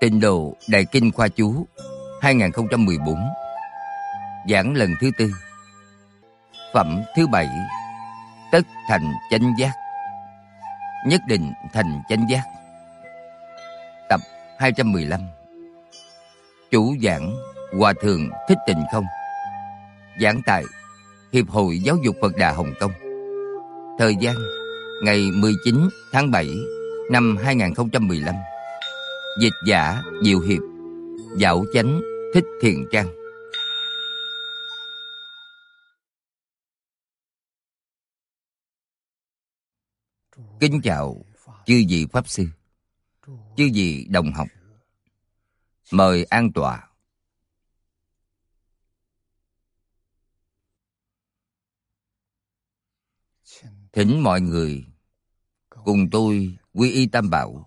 Tịnh Độ Đại Kinh Khoa Chú 2014. Giảng lần thứ tư. Phẩm thứ 7. Tất thành chánh giác. Nhất định thành chánh giác. Tập 215. Chủ giảng Hòa Thượng Thích Tịnh Không. Giảng tại Hiệp hội Giáo dục Phật Đà Hồng Kông. Thời gian ngày 19 tháng 7 năm 2015. Dịch giả Diệu Hiệp. Dạo Chánh Thích Thiện Trang. Kính chào chư vị Pháp Sư, chư vị đồng học. Mời an tọa. Thỉnh mọi người cùng tôi quy y Tam Bảo.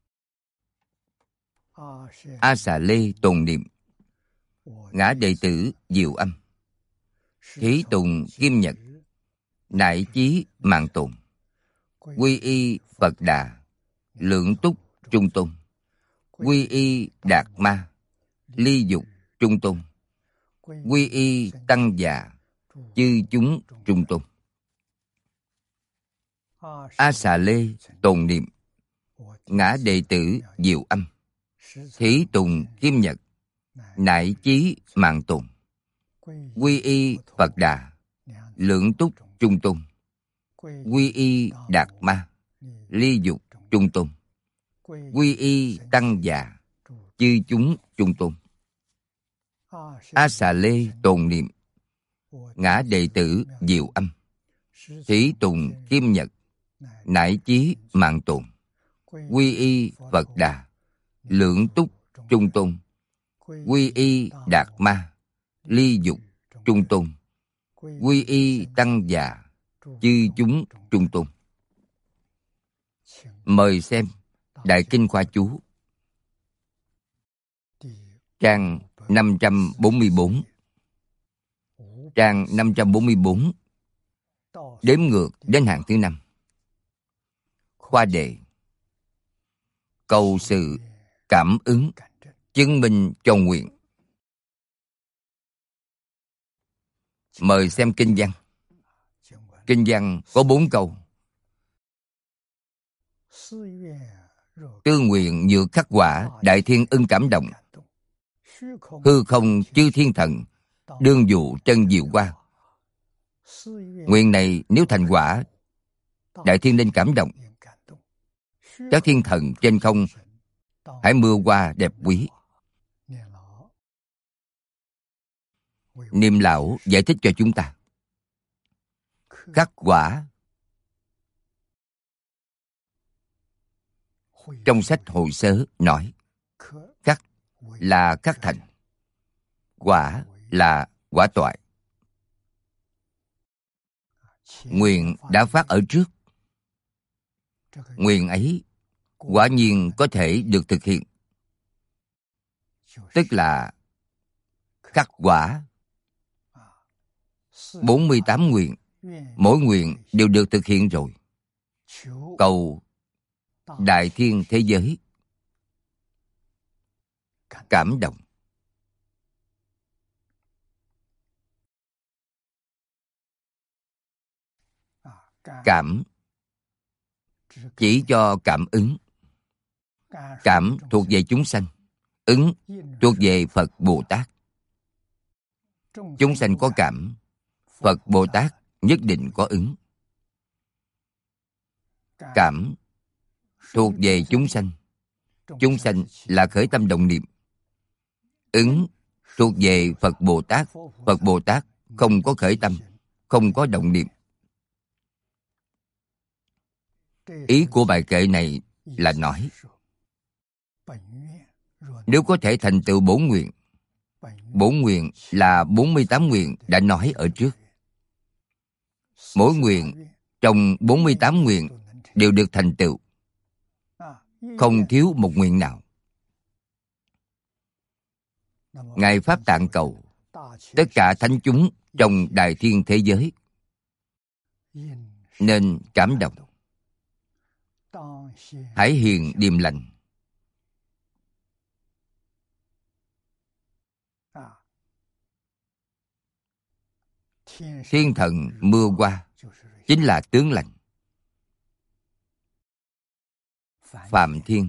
A Xà Lê tồn niệm. Ngã đệ tử Diệu Âm. Thí tùng Kim Nhật. Nại chí mạng tồn. Quy y Phật Đà. Lượng túc Trung Tôn. Quy y Đạt Ma. Ly dục Trung Tôn. Quy y Tăng Già. Chư chúng Trung Tôn. A Xà Lê tồn niệm. Ngã đệ tử Diệu Âm. Thí tùng Kim Nhật. Nại chí mạng tồn. Quy y Phật Đà. Lượng túc Trung Tôn. Quy y Đạt Ma. Ly dục Trung Tôn. Quy y Tăng Già. Chư chúng Trung Tôn. A Xà Lê tồn niệm. Ngã đệ tử Diệu Âm. Thí tùng Kim Nhật. Nại chí mạng tồn. Quy y Phật Đà. Lượng túc Trung Tôn. Quy y Đạt Ma. Ly dục Trung Tôn. Quy y Tăng Già. Chư chúng Trung Tôn. Mời xem Đại Kinh Khoa Chú. Trang 544. Trang 544. Đếm ngược đến hàng thứ 5. Khoa đề. Cầu sự cảm ứng chứng minh cho nguyện. Mời xem kinh văn. Kinh văn có 4 câu. Tư nguyện nhược khắc quả, đại thiên ưng cảm động. Hư không chư thiên thần, đương dụ chân diệu qua. Nguyện này nếu thành quả, đại thiên nên cảm động. Các thiên thần trên không hãy mưa hoa đẹp quý. Niệm lão giải thích cho chúng ta. Khắc quả trong sách Hội Sớ nói, khắc là khắc thành, quả là quả toại. Nguyện đã phát ở trước. Nguyện ấy quả nhiên có thể được thực hiện. Tức là khắc quả. 48 nguyện, mỗi nguyện đều được thực hiện rồi. Cầu đại thiên thế giới cảm động. Cảm chỉ cho cảm ứng. Cảm thuộc về chúng sanh, ứng thuộc về Phật Bồ Tát. Chúng sanh có cảm, Phật Bồ Tát nhất định có ứng. Cảm thuộc về chúng sanh. Chúng sanh là khởi tâm động niệm. Ứng thuộc về Phật Bồ Tát. Phật Bồ Tát không có khởi tâm, không có động niệm. Ý của bài kệ này là nói, nếu có thể thành tựu bổn nguyện. Bổn nguyện là 48 nguyện đã nói ở trước. Mỗi nguyện trong 48 nguyện đều được thành tựu, không thiếu một nguyện nào. Ngài Pháp Tạng cầu tất cả thánh chúng trong đại thiên thế giới nên cảm động, hãy hiền điềm lành, Thiên thần mưa hoa chính là tướng lành. Phạm thiên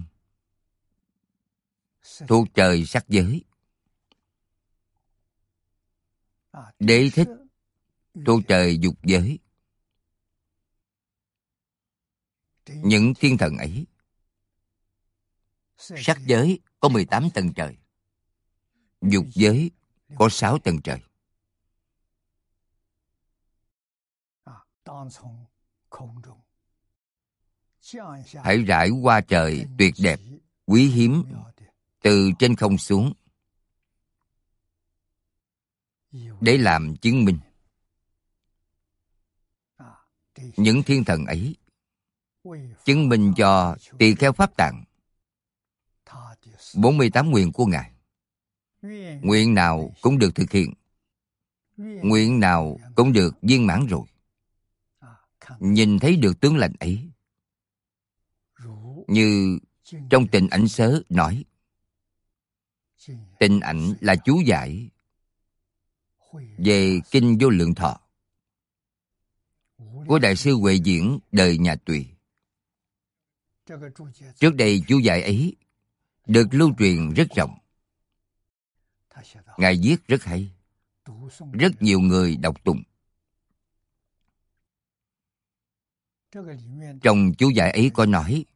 thuộc trời sắc giới. Đế thích thuộc trời dục giới. Những thiên thần ấy, sắc giới có 18 tầng trời, dục giới có 6 tầng trời. Hãy rải hoa trời tuyệt đẹp, quý hiếm từ trên không xuống để làm chứng minh. Những thiên thần ấy chứng minh cho tỳ kheo Pháp Tạng 48 nguyện của Ngài. Nguyện nào cũng được thực hiện, nguyện nào cũng được viên mãn rồi. Nhìn thấy được tướng lành ấy, như trong Tịnh Ảnh Sớ nói. Tịnh Ảnh là chú giải về Kinh Vô Lượng Thọ của Đại sư Huệ Diễn đời nhà Tùy. Trước đây chú giải ấy được lưu truyền rất rộng. Ngài viết rất hay, rất nhiều người đọc tụng. Trong chú giải ấy có nói,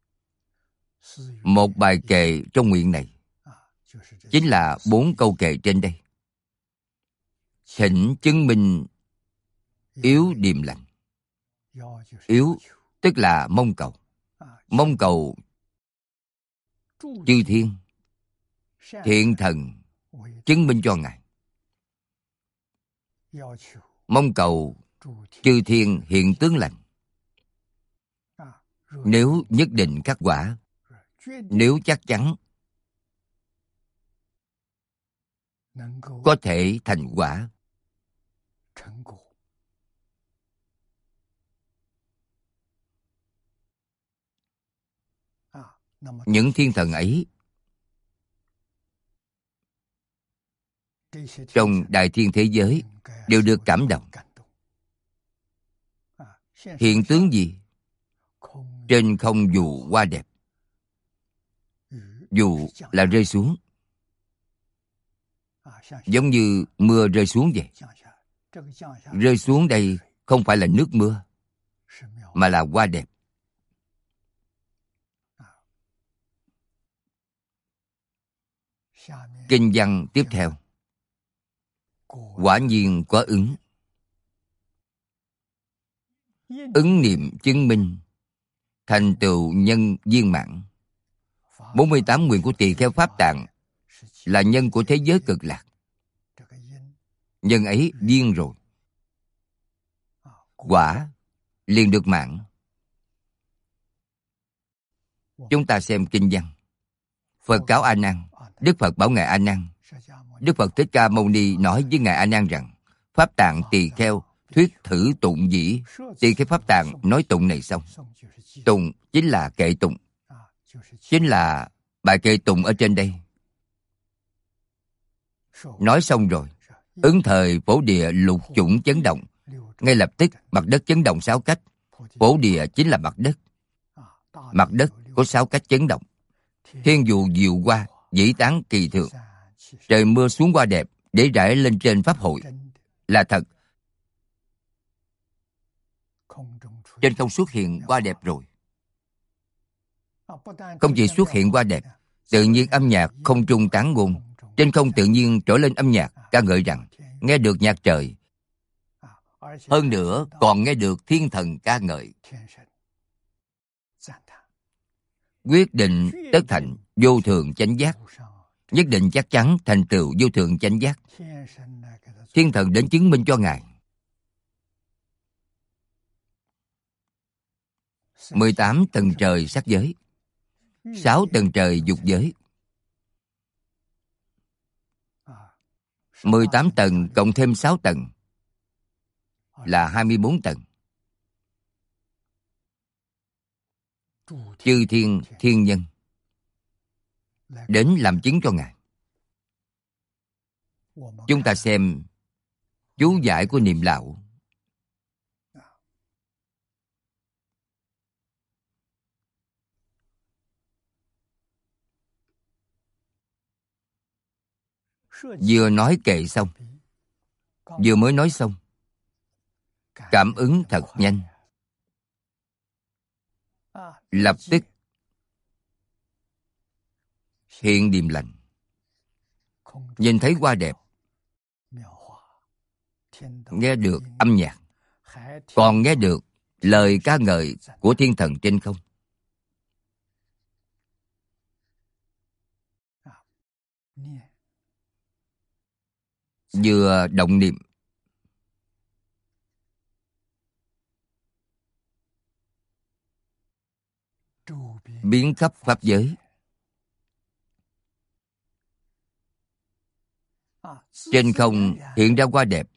một bài kệ trong nguyện này chính là 4 câu kệ trên đây. Thỉnh chứng minh yếu điềm lành. Yếu tức là mong cầu. Mong cầu chư thiên, thiện thần chứng minh cho Ngài. Mong cầu chư thiên hiện tướng lành. Nếu nhất định khắc quả, nếu chắc chắn có thể thành quả. Những thiên thần ấy trong đại thiên thế giới đều được cảm động. Hiện tướng gì? Trên không dù hoa đẹp. Dù là rơi xuống, giống như mưa rơi xuống vậy. Rơi xuống đây không phải là nước mưa, mà là hoa đẹp. Kinh văn tiếp theo. Quả nhiên có ứng. Ứng niệm chứng minh, thành tựu nhân viên mãn. 48 nguyện của tỳ kheo Pháp Tạng là nhân của thế giới cực lạc. Nhân ấy viên rồi, quả liền được mãn. Chúng ta xem kinh văn. Phật cáo A Nan. Đức Phật bảo ngài A Nan. Đức Phật Thích Ca Mâu Ni nói với ngài A Nan rằng: Pháp Tạng tỳ kheo thuyết thử tụng dĩ. Tỳ kheo Pháp Tạng nói tụng này xong. Tụng chính là kệ tụng, chính là bài kệ tụng ở trên đây. Nói xong rồi, ứng thời phổ địa lục chủng chấn động. Ngay lập tức mặt đất chấn động 6 cách. Phổ địa chính là mặt đất. Mặt đất có 6 cách chấn động. Thiên dụ diệu hoa, dĩ tán kỳ thượng. Trời mưa xuống hoa đẹp để rải lên trên pháp hội. Là thật. Trên không xuất hiện hoa đẹp rồi. Không chỉ xuất hiện hoa đẹp, tự nhiên âm nhạc không trung tán ngôn. Trên không tự nhiên trở lên âm nhạc ca ngợi rằng nghe được nhạc trời. Hơn nữa còn nghe được thiên thần ca ngợi. Quyết định tất thành vô thượng chánh giác. Nhất định chắc chắn thành tựu vô thượng chánh giác. Thiên thần đến chứng minh cho Ngài. 18 tầng trời sắc giới, 6 tầng trời dục giới. 18 tầng cộng thêm 6 tầng là 24 tầng. Chư thiên thiên nhân đến làm chứng cho Ngài. Chúng ta xem chú giải của Niệm Lão. Vừa nói kệ xong, vừa mới nói xong, cảm ứng thật nhanh. Lập tức hiện điềm lành, nhìn thấy hoa đẹp, nghe được âm nhạc, còn nghe được lời ca ngợi của thiên thần trên không. Vừa động niệm, biến khắp pháp giới. Trên không hiện ra hoa đẹp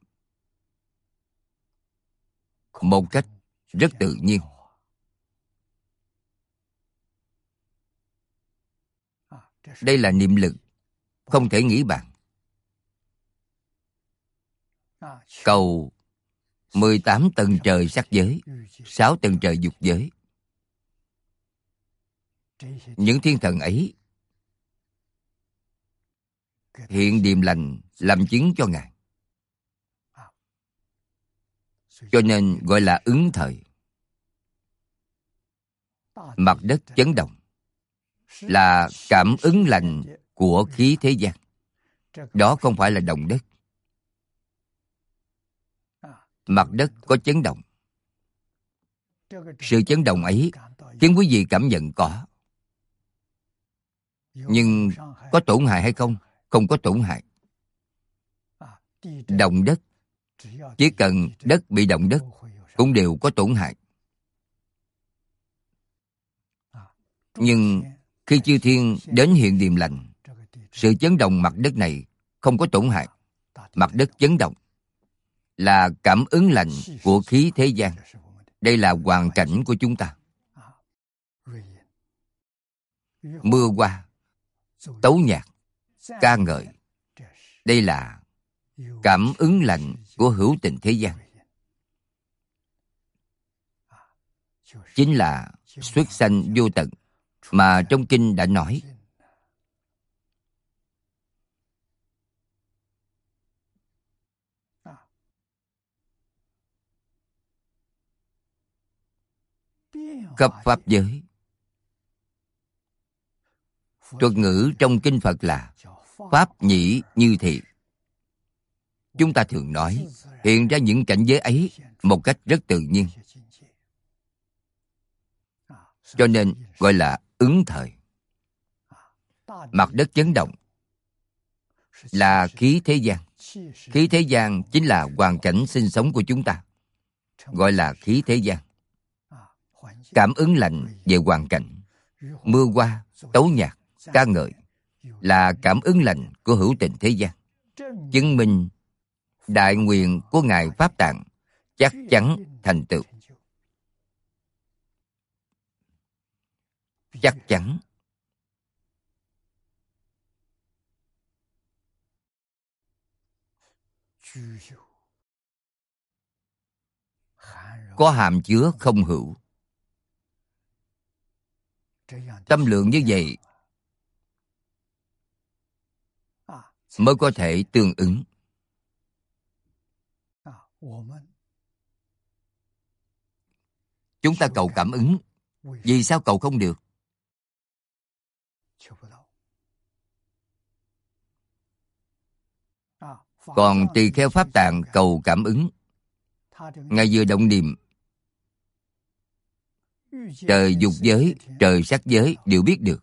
một cách rất tự nhiên. Đây là niệm lực, không thể nghĩ bàn. Cầu 18 tầng trời sắc giới, 6 tầng trời dục giới. Những thiên thần ấy hiện điềm lành làm chứng cho Ngài. Cho nên gọi là ứng thời. Mặt đất chấn động là cảm ứng lành của khí thế gian. Đó không phải là động đất. Mặt đất có chấn động. Sự chấn động ấy khiến quý vị cảm nhận có. Nhưng có tổn hại hay không? Không có tổn hại. Động đất, chỉ cần đất bị động đất cũng đều có tổn hại. Nhưng khi chư thiên đến hiện điềm lành, sự chấn động mặt đất này không có tổn hại. Mặt đất chấn động là cảm ứng lành của khí thế gian. Đây là hoàn cảnh của chúng ta. Mưa hoa, tấu nhạc, ca ngợi, đây là cảm ứng lành của hữu tình thế gian. Chính là xuất sanh vô tận mà trong kinh đã nói. Khắp pháp giới. Thuật ngữ trong kinh Phật là pháp nhĩ như thị. Chúng ta thường nói hiện ra những cảnh giới ấy một cách rất tự nhiên. Cho nên gọi là ứng thời. Mặt đất chấn động là khí thế gian. Khí thế gian chính là hoàn cảnh sinh sống của chúng ta, gọi là khí thế gian. Cảm ứng lành về hoàn cảnh. Mưa hoa, tấu nhạc, ca ngợi là cảm ứng lành của hữu tình thế gian. Chứng minh đại nguyện của Ngài Pháp Tạng chắc chắn thành tựu. Chắc chắn. Có hàm chứa không hữu. Tâm lượng như vậy mới có thể tương ứng. Chúng ta cầu cảm ứng, vì sao cầu không được? Còn tỳ kheo Pháp Tạng cầu cảm ứng, Ngài vừa động niệm, trời dục giới, trời sắc giới đều biết được.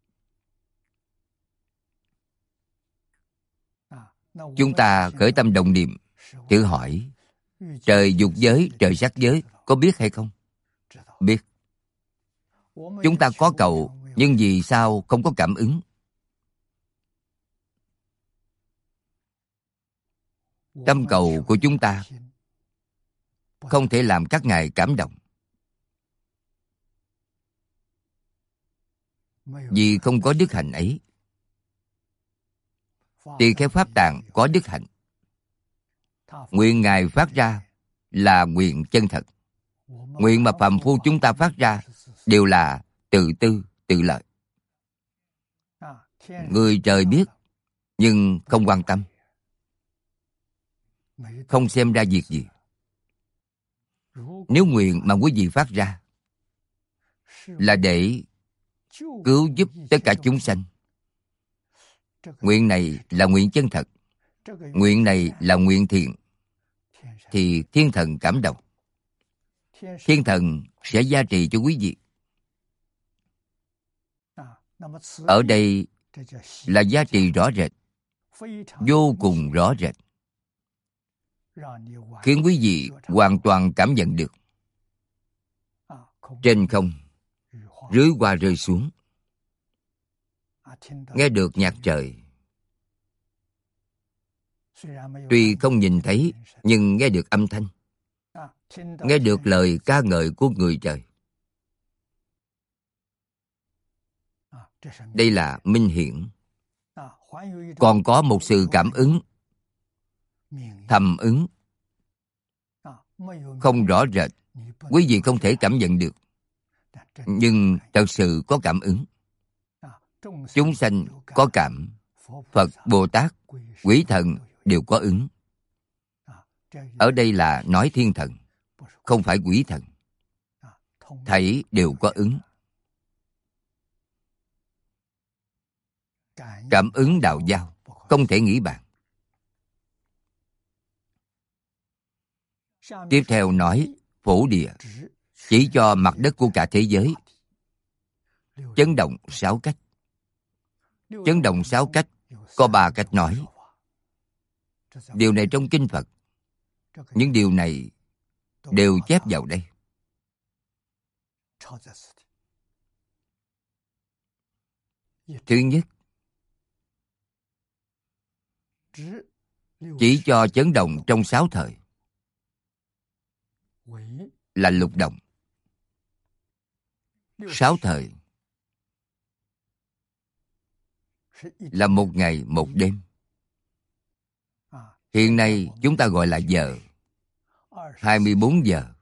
Chúng ta khởi tâm động niệm, thử hỏi, trời dục giới, trời sắc giới có biết hay không? Biết. Chúng ta có cầu, nhưng vì sao không có cảm ứng? Tâm cầu của chúng ta không thể làm các ngài cảm động. Vì không có đức hạnh ấy. Tỳ kheo Pháp Tạng có đức hạnh. Nguyện Ngài phát ra là nguyện chân thật. Nguyện mà phàm phu chúng ta phát ra đều là tự tư, tự lợi. Người trời biết, nhưng không quan tâm, không xem ra việc gì. Nếu nguyện mà quý vị phát ra là để cứu giúp tất cả chúng sanh, nguyện này là nguyện chân thật, nguyện này là nguyện thiện, thì thiên thần cảm động. Thiên thần sẽ gia trì cho quý vị. Ở đây là gia trì rõ rệt, vô cùng rõ rệt, khiến quý vị hoàn toàn cảm nhận được. Trên không, rưới hoa rơi xuống, nghe được nhạc trời. Tuy không nhìn thấy, nhưng nghe được âm thanh, nghe được lời ca ngợi của người trời. Đây là minh hiển. Còn có một sự cảm ứng, thầm ứng, không rõ rệt, quý vị không thể cảm nhận được, nhưng thật sự có cảm ứng. Chúng sanh có cảm, Phật, Bồ Tát, Quỷ Thần đều có ứng. Ở đây là nói thiên thần, không phải quỷ thần. Thảy đều có ứng. Cảm ứng đạo giao, không thể nghĩ bàn. Tiếp theo nói phổ địa, chỉ cho mặt đất của cả thế giới. Chấn động 6 cách. Chấn động 6 cách có 3 cách nói. Điều này trong kinh Phật. Những điều này đều chép vào đây. Thứ nhất, chỉ cho chấn động trong 6 thời, là lục động. 6 thời là 1 ngày 1 đêm. Hiện nay chúng ta gọi là giờ, 24 giờ.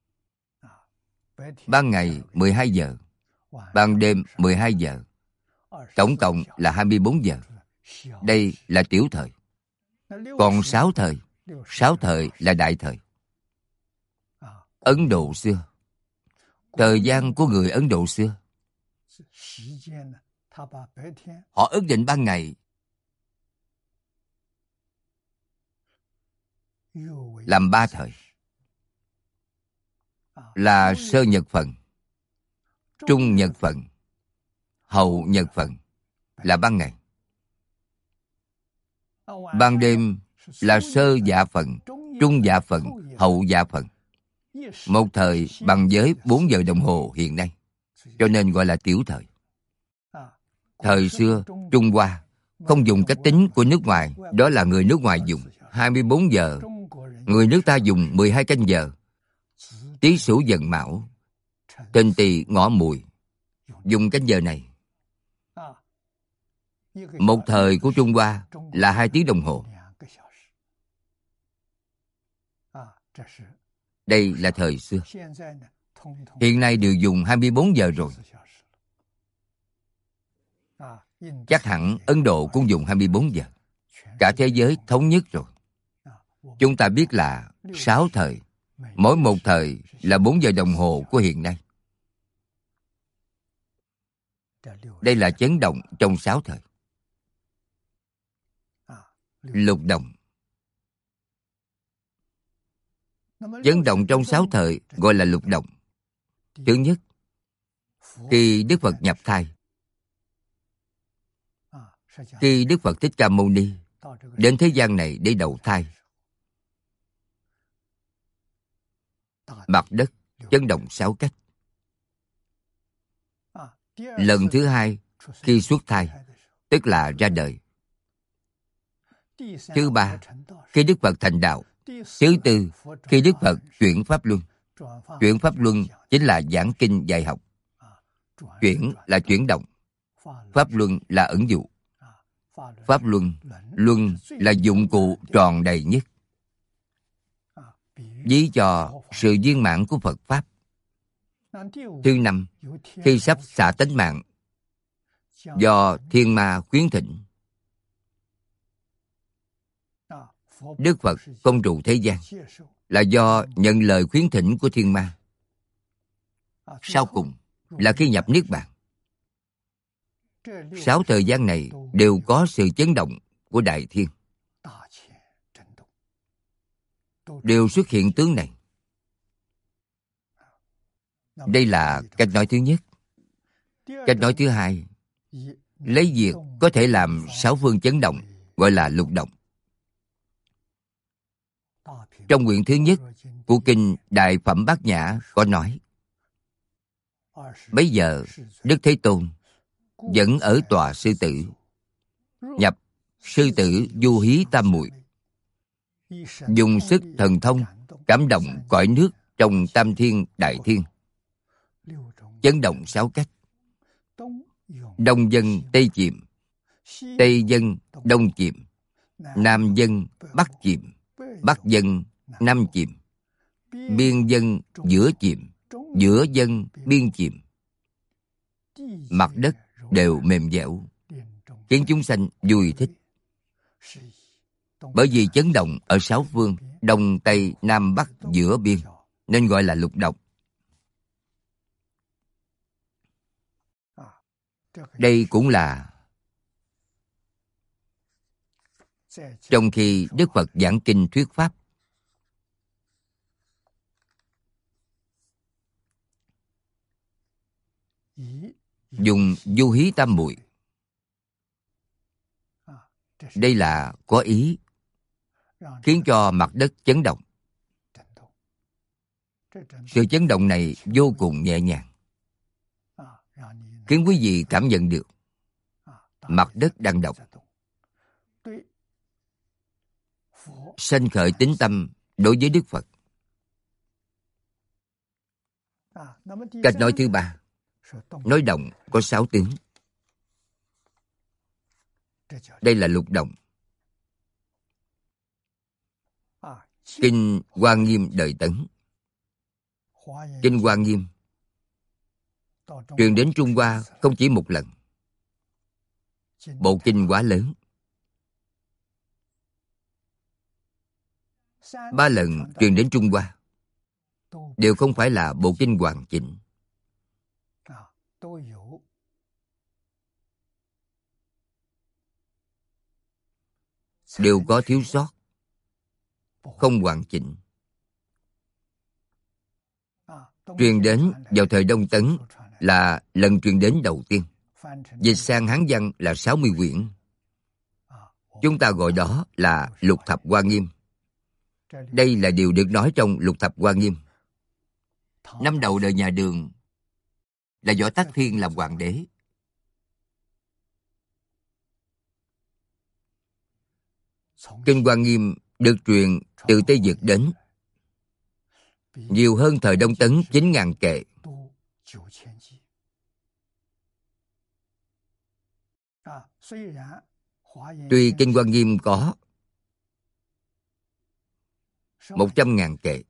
Ban ngày 12 giờ, ban đêm 12 giờ. Tổng cộng là 24 giờ. Đây là tiểu thời. Còn 6 thời, 6 thời là đại thời. Ấn Độ xưa, thời gian của người Ấn Độ xưa, họ ước định ban ngày làm 3 thời, là sơ nhật phần, trung nhật phần, hậu nhật phần, là ban ngày. Ban đêm là sơ dạ phần, trung dạ phần, hậu dạ phần. Một thời bằng với 4 giờ đồng hồ hiện nay, cho nên gọi là tiểu thời. Thời xưa, Trung Hoa không dùng cách tính của nước ngoài, đó là người nước ngoài dùng 24 giờ. Người nước ta dùng 12 canh giờ. Tý Sửu Dần Mão, Thìn Tỵ Ngọ Mùi, dùng canh giờ này. Một thời của Trung Hoa là 2 tiếng đồng hồ. Đây là thời xưa. Hiện nay đều dùng 24 giờ rồi. Chắc hẳn Ấn Độ cũng dùng 24 giờ. Cả thế giới thống nhất rồi. Chúng ta biết là 6 thời, mỗi một thời là 4 giờ đồng hồ của hiện nay. Đây là chấn động trong 6 thời. Lục động. Chấn động trong 6 thời gọi là lục động. Thứ nhất, khi Đức Phật nhập thai, khi Đức Phật Thích Ca Mâu Ni đến thế gian này để đầu thai, mặt đất chấn động 6 cách. Lần thứ 2, khi xuất thai, tức là ra đời. Thứ 3, khi Đức Phật thành đạo. Thứ 4, khi Đức Phật chuyển Pháp Luân. Chuyển Pháp Luân chính là giảng kinh dạy học. Chuyển là chuyển động, Pháp Luân là ẩn dụ. Pháp Luân, Luân là dụng cụ tròn đầy nhất. ví cho sự viên mãn của Phật Pháp. Thứ năm, khi sắp xả tánh mạng, do thiên ma khuyến thỉnh, Đức Phật không trụ thế gian là do nhận lời khuyến thỉnh của thiên ma. Sau cùng là khi nhập Niết Bàn. 6 thời gian này đều có sự chấn động của Đại Thiên. Đều xuất hiện tướng này. Đây là cách nói thứ nhất. Cách nói thứ hai, lấy việc có thể làm 6 phương chấn động, gọi là lục động. Trong quyển thứ nhất của kinh Đại Phẩm Bát Nhã có nói, bấy giờ Đức Thế Tôn vẫn ở tòa sư tử, nhập sư tử Du Hí Tam Muội, dùng sức thần thông cảm động cõi nước trong Tam Thiên Đại Thiên, chấn động 6 cách. Đông dân Tây chìm, Tây dân Đông chìm, Nam dân Bắc chìm, Bắc dân Nam chìm, biên dân giữa chìm, giữa dân biên chìm. Mặt đất đều mềm dẻo, khiến chúng sanh vui thích. Bởi vì chấn động ở 6 phương, Đông, Tây, Nam, Bắc, giữa biên, nên gọi là lục động. Đây cũng là trong khi Đức Phật giảng kinh thuyết pháp, dùng Du Hí Tam Muội. Đây là có ý khiến cho mặt đất chấn động. Sự chấn động này vô cùng nhẹ nhàng, khiến quý vị cảm nhận được mặt đất đang động. Sanh khởi tín tâm đối với Đức Phật. Cách nói thứ ba, nói động có 6 tướng. Đây là lục động. Kinh Hoa Nghiêm Đời Tấn. Kinh Hoa Nghiêm truyền đến Trung Hoa không chỉ một lần. Bộ kinh quá lớn. 3 lần truyền đến Trung Hoa, đều không phải là bộ kinh hoàn chỉnh. Đều có thiếu sót, không hoàn chỉnh. Truyền đến vào thời Đông Tấn là lần truyền đến đầu tiên. Dịch sang Hán văn là 60 quyển. Chúng ta gọi đó là Lục Thập Hoa Nghiêm. Đây là điều được nói trong Lục Thập Hoa Nghiêm. Năm đầu đời nhà Đường là Võ Tắc Thiên làm hoàng đế. Kinh Hoa Nghiêm được truyền từ Tây Vực đến, nhiều hơn thời Đông Tấn 9.000 kệ. Tuy Kinh Hoa Nghiêm có 100.000 kệ,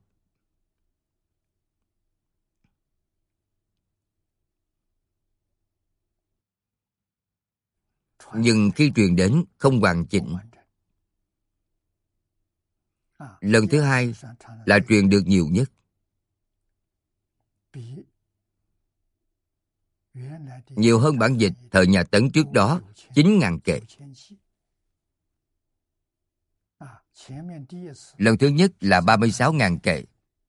nhưng khi truyền đến không hoàn chỉnh. Lần thứ hai là truyền được nhiều nhất. Nhiều hơn bản dịch thời nhà Tấn trước đó 9.000 kệ. Lần thứ nhất là 36.000 kệ.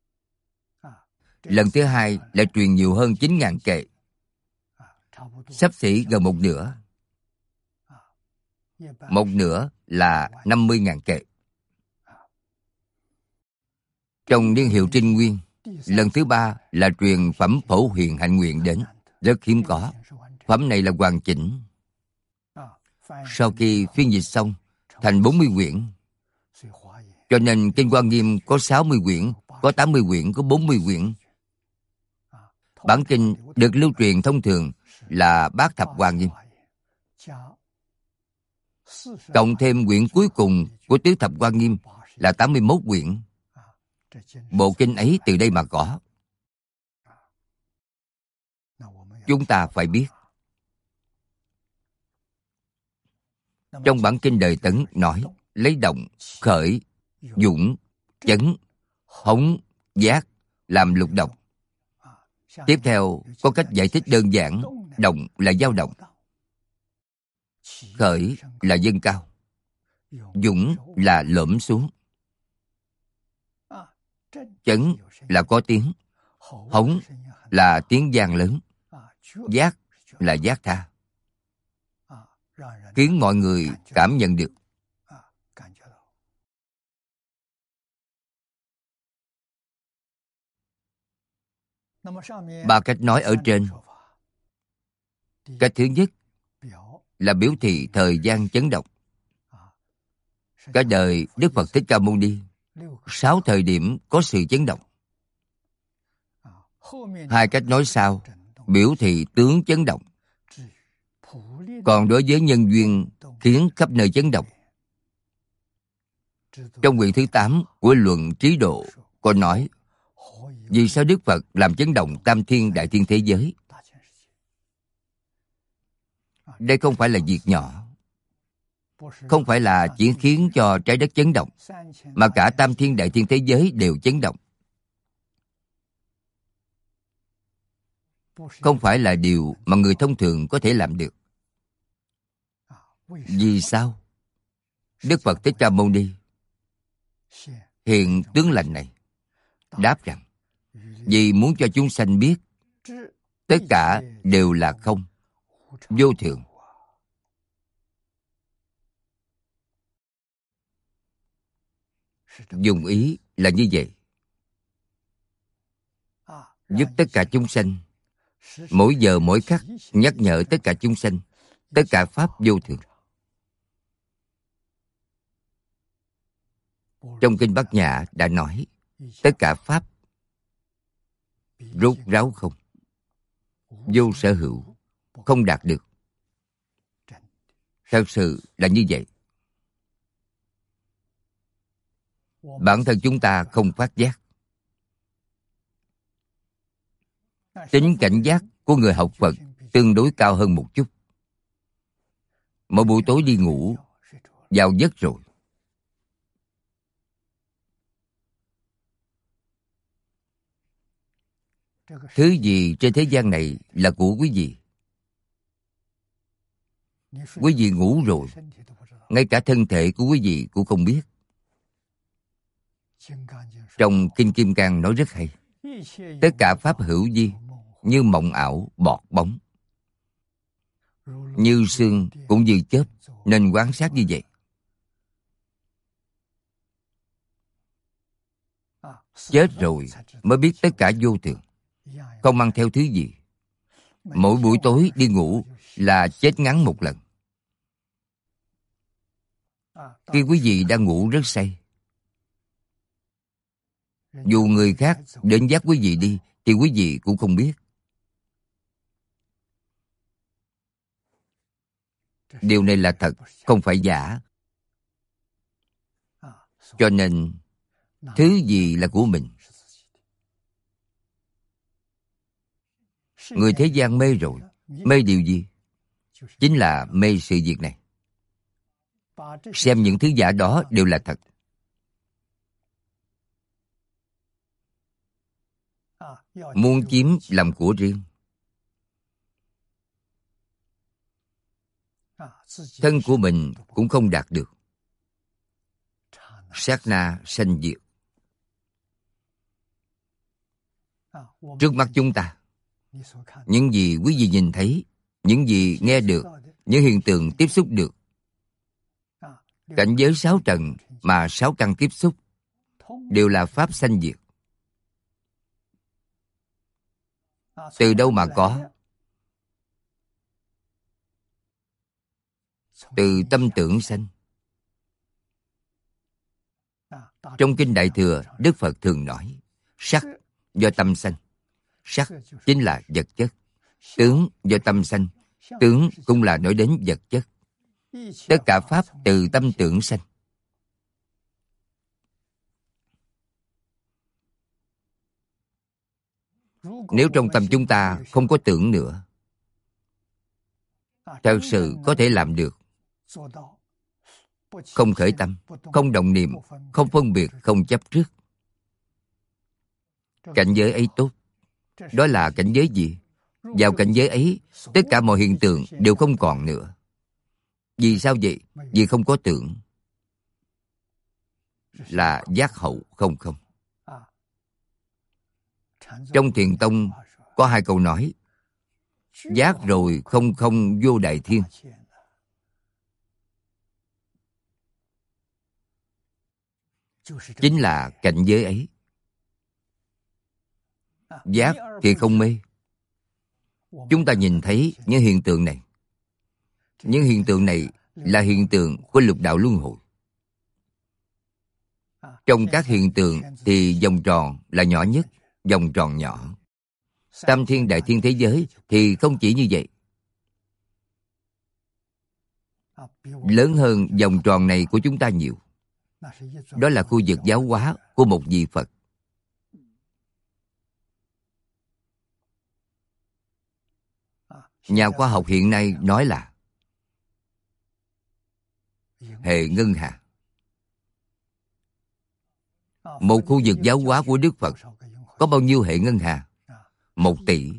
Lần thứ hai là truyền nhiều hơn 9.000 kệ, xấp xỉ gần một nửa. Một nửa là 50.000 kệ. Trong Niên Hiệu Trinh Nguyên, lần thứ ba là truyền phẩm Phổ Huyền Hạnh Nguyện đến, rất hiếm có. Phẩm này là hoàn chỉnh. Sau khi phiên dịch xong, thành 40 quyển. Cho nên Kinh Hoa Nghiêm có 60 quyển, có 80 quyển, có 40 quyển. Bản kinh được lưu truyền thông thường là Bát Thập Hoa Nghiêm. Cộng thêm quyển cuối cùng của Tứ Thập Hoa Nghiêm là 81 quyển. Bộ kinh ấy từ đây mà có. Chúng ta phải biết. Trong bản kinh Đời Tấn nói, lấy động, khởi, dũng, chấn, hống, giác làm lục độc. Tiếp theo có cách giải thích đơn giản. Động là dao động, khởi là dâng cao, dũng là lõm xuống, chấn là có tiếng, hống là tiếng vang lớn, giác là giác tha, khiến mọi người cảm nhận được. Ba cách nói ở trên. Cách thứ nhất là biểu thị thời gian chấn động. Cả đời Đức Phật Thích Ca Mâu Ni, 6 thời điểm có sự chấn động. Hai cách nói sau biểu thị tướng chấn động. Còn đối với nhân duyên khiến khắp nơi chấn động, trong quyển thứ 8 của Luận Trí Độ có nói vì sao Đức Phật làm chấn động tam thiên đại thiên thế giới. Đây không phải là việc nhỏ, không phải là chỉ khiến cho trái đất chấn động, mà cả tam thiên đại thiên thế giới đều chấn động. Không phải là điều mà người thông thường có thể làm được. Vì sao? Đức Phật Thích Ca Mâu Ni hiện tướng lành này đáp rằng vì muốn cho chúng sanh biết tất cả đều là không, vô thường. Dùng ý là như vậy, giúp tất cả chúng sanh mỗi giờ mỗi khắc nhắc nhở tất cả chúng sanh tất cả pháp vô thường. Trong kinh Bát Nhã đã nói tất cả pháp rốt ráo không, vô sở hữu, không đạt được. Thật sự là như vậy. Bản thân chúng ta không phát giác. Tính cảnh giác của người học Phật tương đối cao hơn một chút. Mỗi buổi tối đi ngủ, vào giấc rồi, thứ gì trên thế gian này là của quý vị? Quý vị ngủ rồi, ngay cả thân thể của quý vị cũng không biết. Trong Kinh Kim Cang nói rất hay. Tất cả pháp hữu vi như mộng ảo bọt bóng, như sương cũng như chớp, nên quan sát như vậy. Chết rồi mới biết tất cả vô thường, không mang theo thứ gì. Mỗi buổi tối đi ngủ là chết ngắn một lần. Khi quý vị đang ngủ rất say, dù người khác đến dắt quý vị đi thì quý vị cũng không biết. Điều này là thật, không phải giả. Cho nên thứ gì là của mình? Người thế gian mê rồi. Mê điều gì? Chính là mê sự việc này. Xem những thứ giả đó đều là thật. Muốn chiếm làm của riêng. Thân của mình cũng không đạt được. Sát na sanh diệt. Trước mắt chúng ta, những gì quý vị nhìn thấy, những gì nghe được, những hiện tượng tiếp xúc được, cảnh giới 6 trần mà 6 căn tiếp xúc, đều là pháp sanh diệt. Từ đâu mà có? Từ tâm tưởng sanh. Trong Kinh Đại Thừa, Đức Phật thường nói, sắc do tâm sanh. Sắc chính là vật chất. Tướng do tâm sanh. Tướng cũng là nói đến vật chất. Tất cả pháp từ tâm tưởng sanh. Nếu trong tâm chúng ta không có tưởng nữa, thật sự có thể làm được. Không khởi tâm, không động niệm, không phân biệt, không chấp trước. Cảnh giới ấy tốt. Đó là cảnh giới gì? Vào cảnh giới ấy, tất cả mọi hiện tượng đều không còn nữa. Vì sao vậy? Vì không có tưởng. Là giác hậu không không. Trong Thiền Tông có hai câu nói: giác rồi không không vô đại thiên. Chính là cảnh giới ấy. Giác thì không mê. Chúng ta nhìn thấy những hiện tượng này. Những hiện tượng này là hiện tượng của lục đạo luân hồi. Trong các hiện tượng thì vòng tròn là nhỏ nhất, vòng tròn nhỏ. Tam thiên đại thiên thế giới thì không chỉ như vậy. Lớn hơn vòng tròn này của chúng ta nhiều. Đó là khu vực giáo hóa của một vị Phật. Nhà khoa học hiện nay nói là hệ ngân hà. Một khu vực giáo hóa của Đức Phật có bao nhiêu hệ ngân hà? 1 tỷ.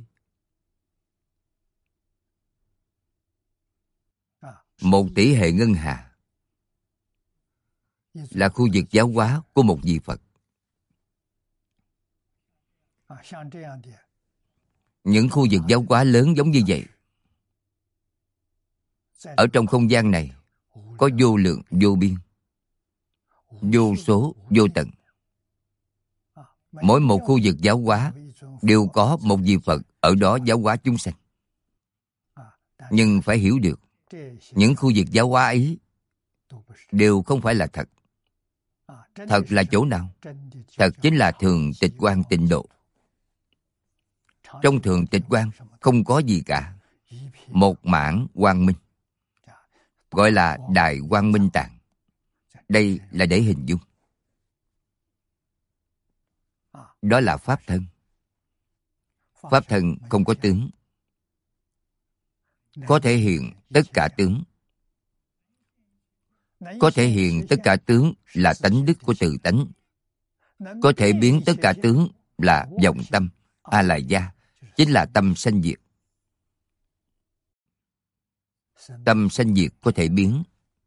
1 tỷ hệ ngân hà là khu vực giáo hóa của một vị Phật. Những khu vực giáo hóa lớn giống như vậy, ở trong không gian này có vô lượng vô biên, vô số vô tận. Mỗi một khu vực giáo hóa đều có một vị Phật ở đó giáo hóa chúng sanh. Nhưng phải hiểu được, những khu vực giáo hóa ấy đều không phải là thật. Thật là chỗ nào? Thật chính là thường tịch quang tịnh độ. Trong thường tịch quang không có gì cả. Một mảng quang minh, gọi là Đại Quang Minh Tạng. Đây là để hình dung. Đó là Pháp thân. Pháp thân không có tướng. Có thể hiện tất cả tướng. Có thể hiện tất cả tướng là tánh đức của tự tánh. Có thể biến tất cả tướng là vọng tâm, A-la-gia, chính là tâm sanh diệt. Tâm sanh diệt có thể biến.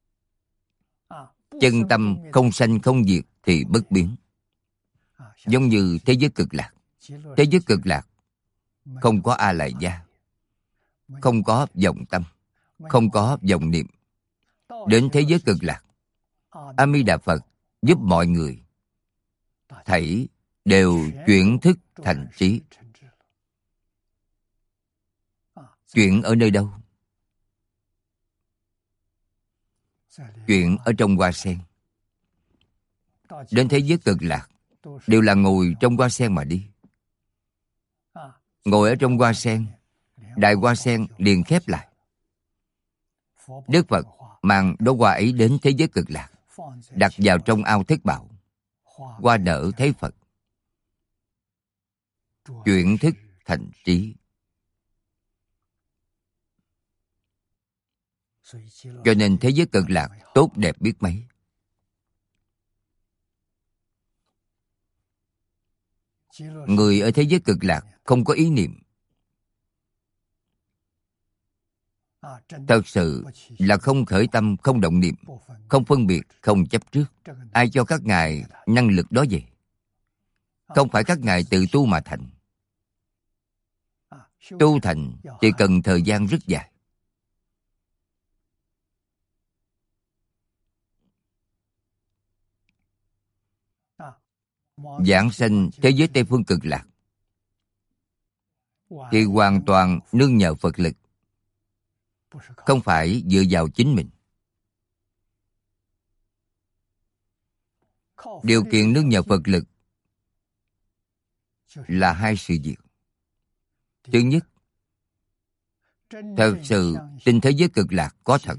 Chân tâm không sanh không diệt thì bất biến. Giống như thế giới cực lạc. Thế giới cực lạc không có A-la-gia, không có vọng tâm, không có vọng niệm. Đến thế giới cực lạc, A Di Đà Phật giúp mọi người thảy đều chuyển thức thành trí. Chuyển ở nơi đâu? Chuyển ở trong hoa sen. Đến thế giới cực lạc đều là ngồi trong hoa sen mà đi. Ngồi ở trong hoa sen, đại hoa sen liền khép lại. Đức Phật mang đóa hoa ấy đến thế giới cực lạc, đặt vào trong ao thất bảo. Hoa nở thấy Phật, chuyển thức thành trí. Cho nên thế giới cực lạc tốt đẹp biết mấy. Người ở thế giới cực lạc không có ý niệm. Thật sự là không khởi tâm, không động niệm, không phân biệt, không chấp trước. Ai cho các ngài năng lực đó vậy? Không phải các ngài tự tu mà thành. Tu thành thì cần thời gian rất dài. Giảng sanh thế giới Tây Phương Cực Lạc thì hoàn toàn nương nhờ Phật lực, không phải dựa vào chính mình. Điều kiện nương nhờ Phật lực là hai sự việc. Thứ nhất, thật sự tin thế giới cực lạc có thật.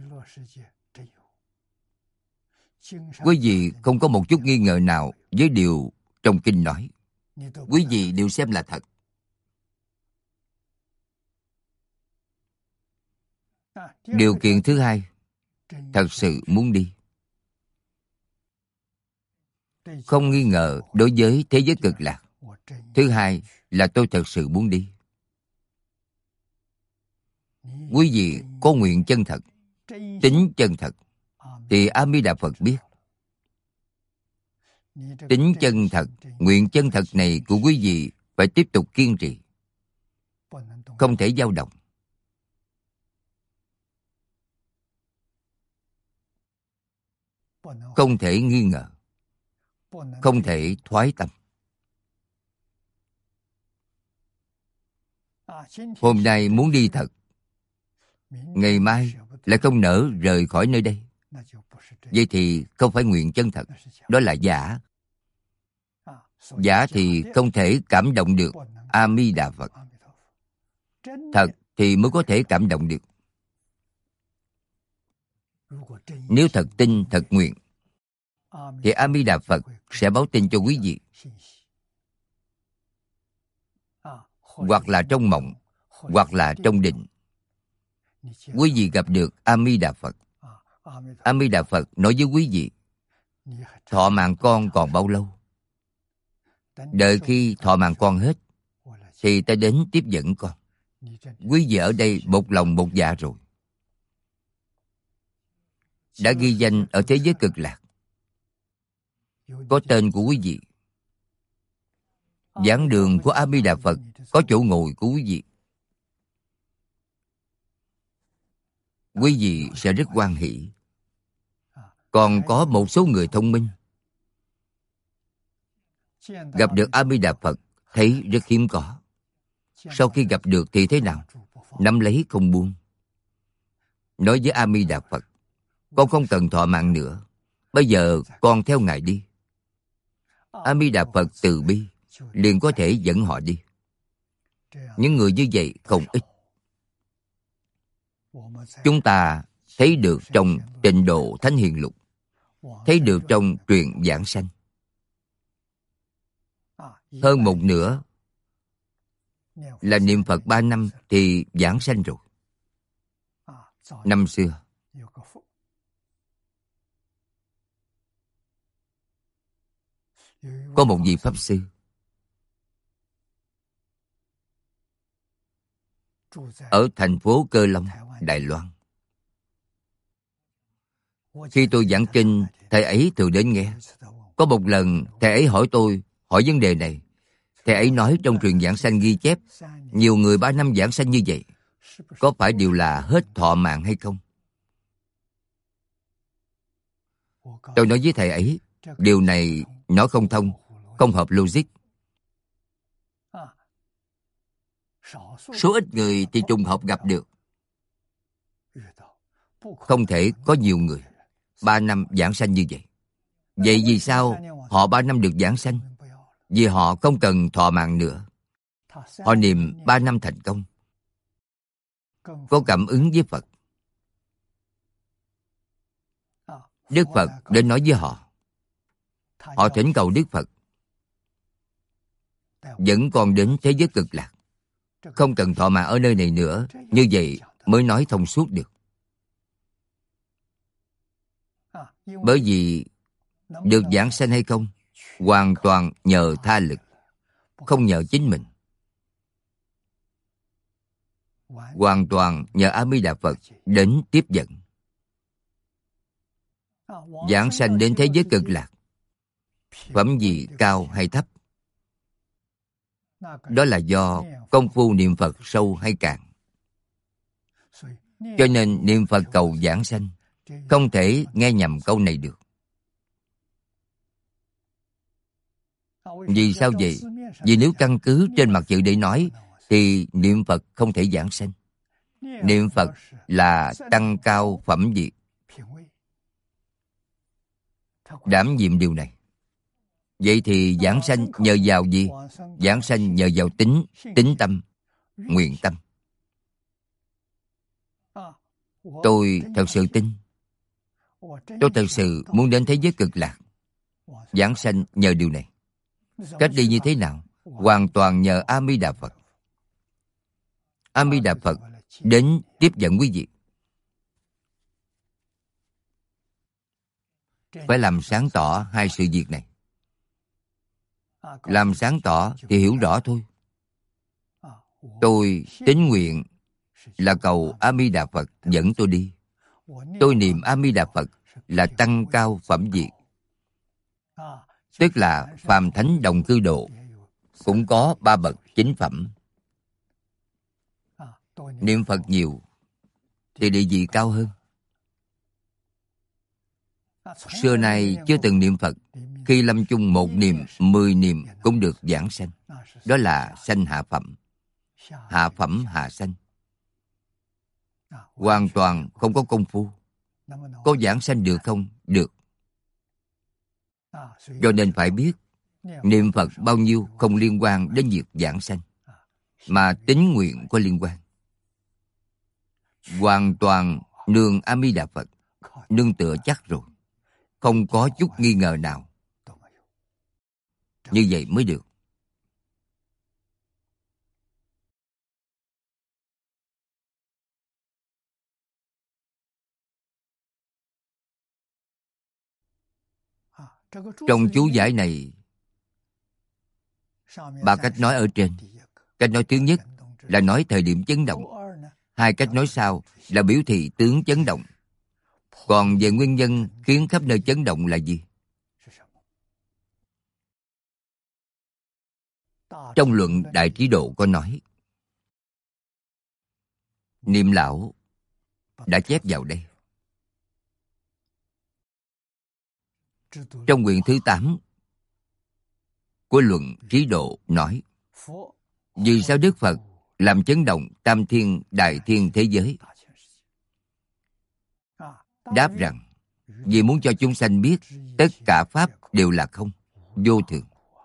Quý vị không có một chút nghi ngờ nào với điều trong kinh nói. Quý vị đều xem là thật. Điều kiện thứ hai, thật sự muốn đi. Không nghi ngờ đối với thế giới cực lạc. Thứ hai là tôi thật sự muốn đi. Quý vị có nguyện chân thật, tính chân thật, thì A Di Đà Phật biết. Tính chân thật, nguyện chân thật này của quý vị phải tiếp tục kiên trì, không thể dao động. Không thể nghi ngờ, không thể thoái tâm. Hôm nay muốn đi thật, ngày mai lại không nỡ rời khỏi nơi đây. Vậy thì không phải nguyện chân thật, đó là giả. Giả thì không thể cảm động được A Di Đà Phật. Thật thì mới có thể cảm động được. Nếu thật tin, thật nguyện, thì A Di Đà Phật sẽ báo tin cho quý vị. Hoặc là trong mộng, hoặc là trong định. Quý vị gặp được A Di Đà Phật. A Di Đà Phật nói với quý vị, thọ mạng con còn bao lâu? Đợi khi thọ mạng con hết, thì ta đến tiếp dẫn con. Quý vị ở đây một lòng một dạ rồi. Đã ghi danh ở thế giới cực lạc. Có tên của quý vị. Giảng đường của A Di Đà Phật có chỗ ngồi của quý vị. Quý vị sẽ rất hoan hỷ. Còn có một số người thông minh gặp được A Di Đà Phật thấy rất hiếm có. Sau khi gặp được thì thế nào? Nắm lấy không buông. Nói với A Di Đà Phật, con không cần thọ mạng nữa, bây giờ con theo Ngài đi. A Di Đà Phật từ bi, liền có thể dẫn họ đi. Những người như vậy không ít. Chúng ta thấy được trong Tịnh Độ Thánh Hiền Lục, thấy được trong truyện Giảng Sanh. Hơn một nửa là niệm Phật 3 năm thì giảng sanh rồi. Năm xưa, có một vị Pháp Sư ở thành phố Cơ Long, Đài Loan. Khi tôi giảng kinh, thầy ấy thường đến nghe. Có một lần, thầy ấy hỏi tôi, hỏi vấn đề này. Thầy ấy nói trong truyền giảng sanh ghi chép, nhiều người 3 năm giảng sanh như vậy, có phải đều là hết thọ mạng hay không? Tôi nói với thầy ấy, điều này nói không thông, không hợp logic. Số ít người thì trùng hợp gặp được. Không thể có nhiều người 3 năm giảng sanh như vậy. Vậy vì sao họ 3 năm được giảng sanh? Vì họ không cần thọ mạng nữa. Họ niệm 3 năm thành công, có cảm ứng với Phật. Đức Phật đến nói với họ. Họ thỉnh cầu Đức Phật dẫn con đến thế giới cực lạc, không cần thọ mạng ở nơi này nữa. Như vậy mới nói thông suốt được. Bởi vì được giảng sanh hay không hoàn toàn nhờ tha lực, không nhờ chính mình. Hoàn toàn nhờ A Di Đà Phật đến tiếp dẫn. Giảng sanh đến thế giới cực lạc, phẩm vị cao hay thấp, đó là do công phu niệm Phật sâu hay cạn. Cho nên niệm Phật cầu giảng sanh, không thể nghe nhầm câu này được. Vì sao vậy? Vì nếu căn cứ trên mặt chữ để nói, thì niệm Phật không thể giảng sanh. Niệm Phật là tăng cao phẩm vị, đảm nhiệm điều này. Vậy thì giảng sanh nhờ vào gì? Giảng sanh nhờ vào tín tâm, nguyện tâm. Tôi thật sự tin. Tôi thật sự muốn đến thế giới cực lạc. Giảng sanh nhờ điều này. Cách đi như thế nào? Hoàn toàn nhờ A Di Đà Phật. A Di Đà Phật đến tiếp dẫn quý vị. phải làm sáng tỏ hai sự việc này. Làm sáng tỏ thì hiểu rõ thôi. Tôi tín nguyện là cầu A Di Đà Phật dẫn tôi đi. Tôi niệm A Di Đà Phật là tăng cao phẩm vị. Tức là phàm thánh đồng cư độ cũng có 3 bậc chính phẩm. Niệm Phật nhiều thì địa vị cao hơn. Xưa nay chưa từng niệm Phật, khi lâm chung 1 niệm, 10 niệm cũng được giảng sanh. Đó là sanh hạ phẩm. Hạ phẩm hạ sanh. Hoàn toàn không có công phu. Có giảng sanh được không? Được. Cho nên phải biết, niệm Phật bao nhiêu không liên quan đến việc giảng sanh, mà tín nguyện có liên quan. Hoàn toàn nương A Di Đà Phật, nương tựa chắc rồi, không có chút nghi ngờ nào. Như vậy mới được. Trong chú giải này, 3 cách nói ở trên. Cách nói thứ nhất là nói thời điểm chấn động. 2 cách nói sau là biểu thị tướng chấn động. Còn về nguyên nhân khiến khắp nơi chấn động là gì? Trong luận Đại Trí Độ có nói, Niệm Lão đã chép vào đây. Trong quyển thứ 8 của luận Trí Độ nói, vì sao Đức Phật làm chấn động tam thiên đại thiên thế giới? Đáp rằng, vì muốn cho chúng sanh biết tất cả pháp đều là không, vô thường.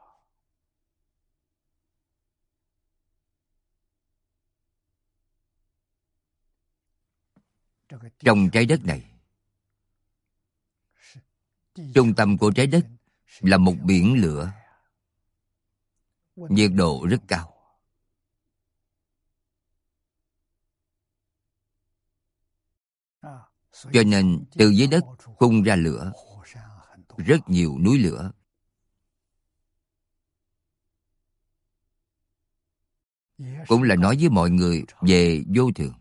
Trong trái đất này, trung tâm của trái đất là một biển lửa. Nhiệt độ rất cao. Cho nên từ dưới đất phun ra lửa, rất nhiều núi lửa. Cũng là nói với mọi người về vô thường.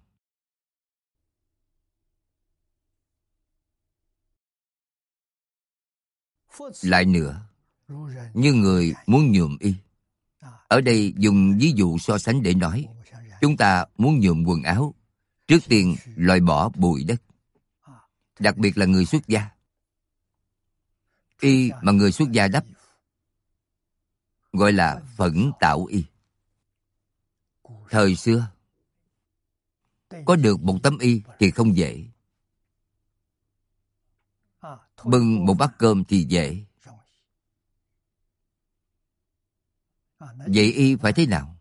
Lại nữa, như người muốn nhuộm y. Ở đây dùng ví dụ so sánh để nói, chúng ta muốn nhuộm quần áo, trước tiên loại bỏ bụi đất. Đặc biệt là người xuất gia. Y mà người xuất gia đắp gọi là phẫn tạo y. Thời xưa, có được một tấm y thì không dễ. Bưng một bát cơm thì dễ. Vậy y phải thế nào?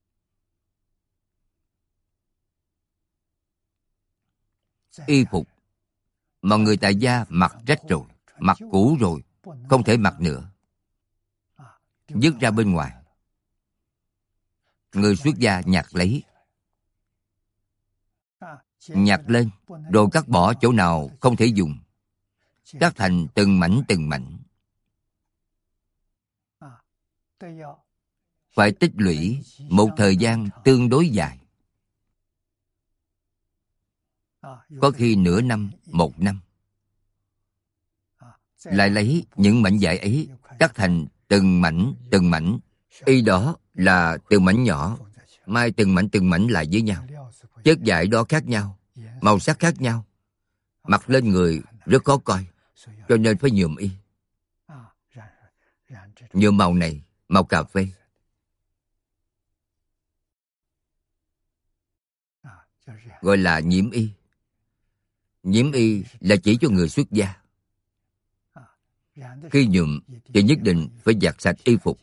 Y phục mà người tại gia mặc rách rồi, mặc cũ rồi, không thể mặc nữa, vứt ra bên ngoài. Người xuất gia nhặt lấy, nhặt lên, rồi cắt bỏ chỗ nào không thể dùng, cắt thành từng mảnh từng mảnh. Phải tích lũy một thời gian tương đối dài, có khi nửa năm, 1 năm. Lại lấy những mảnh vải ấy cắt thành từng mảnh từng mảnh. Y đó là từng mảnh nhỏ, mai từng mảnh lại với nhau. Chất vải đó khác nhau, màu sắc khác nhau, mặc lên người rất khó coi, cho nên phải nhuộm y. Nhuộm màu này, màu cà phê. Gọi là nhiễm y. Nhiễm y là chỉ cho người xuất gia. Khi nhuộm thì nhất định phải giặt sạch y phục,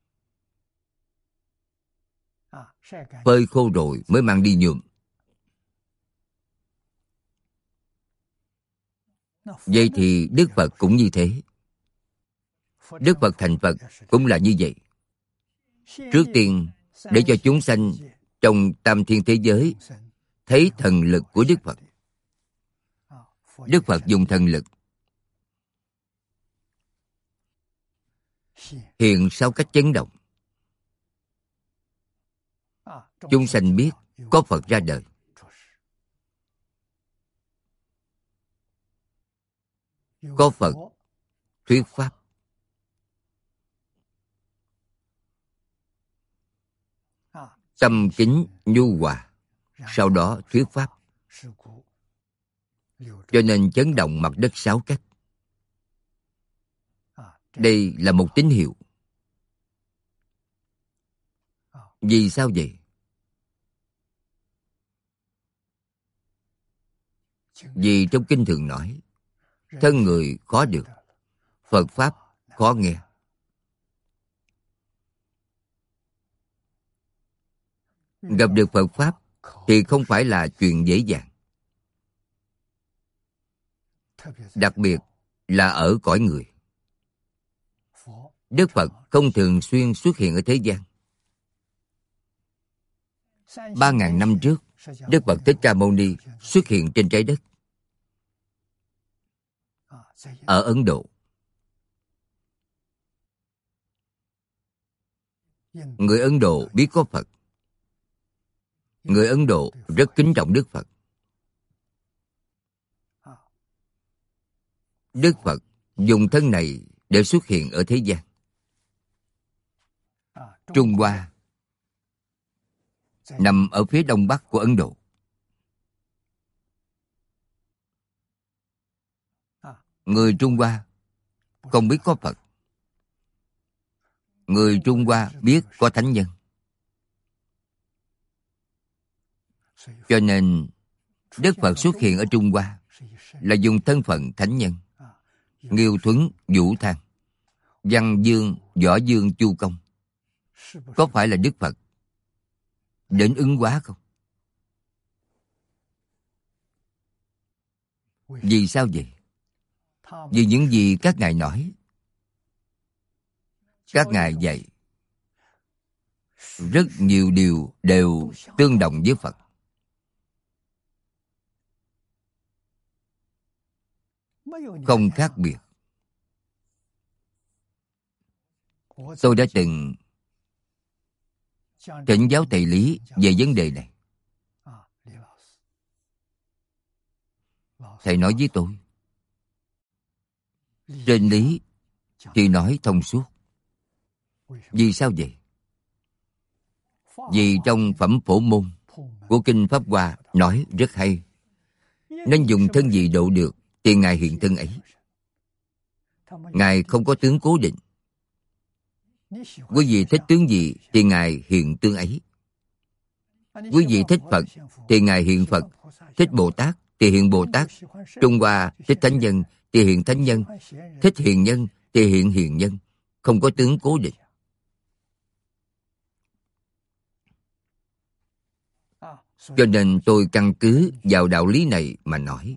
phơi khô rồi mới mang đi nhuộm. Vậy thì Đức Phật cũng như thế. Đức Phật thành Phật cũng là như vậy. Trước tiên, để cho chúng sanh trong tam thiên thế giới thấy thần lực của Đức Phật. Đức Phật dùng thần lực hiện 6 cách chấn động. Chúng sanh biết có Phật ra đời. Có Phật thuyết pháp. Tâm kính nhu hòa, sau đó thuyết pháp. Cho nên chấn động mặt đất 6 cách. Đây là một tín hiệu. Vì sao vậy? Vì trong kinh thường nói, thân người khó được, Phật pháp khó nghe. Gặp được Phật pháp thì không phải là chuyện dễ dàng. Đặc biệt là ở cõi người. Đức Phật không thường xuyên xuất hiện ở thế gian. 3.000 năm trước, Đức Phật Thích Ca Mâu Ni xuất hiện trên trái đất. Ở Ấn Độ. Người Ấn Độ biết có Phật. Người Ấn Độ rất kính trọng Đức Phật. Đức Phật dùng thân này để xuất hiện ở thế gian. Trung Hoa nằm ở phía đông bắc của Ấn Độ. Người Trung Hoa không biết có Phật. Người Trung Hoa biết có thánh nhân. Cho nên Đức Phật xuất hiện ở Trung Hoa là dùng thân phận thánh nhân. Nghiêu Thuấn, Vũ Thang, Văn Dương, Võ Dương, Chu Công. Có phải là Đức Phật đến ứng hóa không? Vì sao vậy? Vì những gì các ngài nói, các ngài dạy, rất nhiều điều đều tương đồng với Phật. Không khác biệt. Tôi đã từng thỉnh giáo thầy Lý về vấn đề này. Thầy nói với tôi, trên lý thì nói thông suốt. Vì sao vậy? Vì trong phẩm Phổ Môn của Kinh Pháp Hoa nói rất hay. Nên dùng thân gì độ được thì Ngài hiện thân ấy. Ngài không có tướng cố định. Quý vị thích tướng gì thì Ngài hiện tướng ấy. Quý vị thích Phật thì Ngài hiện Phật. Thích Bồ Tát thì hiện Bồ Tát. Trung Hoa thích Thánh Nhân thì hiện Thánh Nhân. Thích Hiền Nhân thì hiện Hiền Nhân. Không có tướng cố định. Cho nên tôi căn cứ vào đạo lý này mà nói.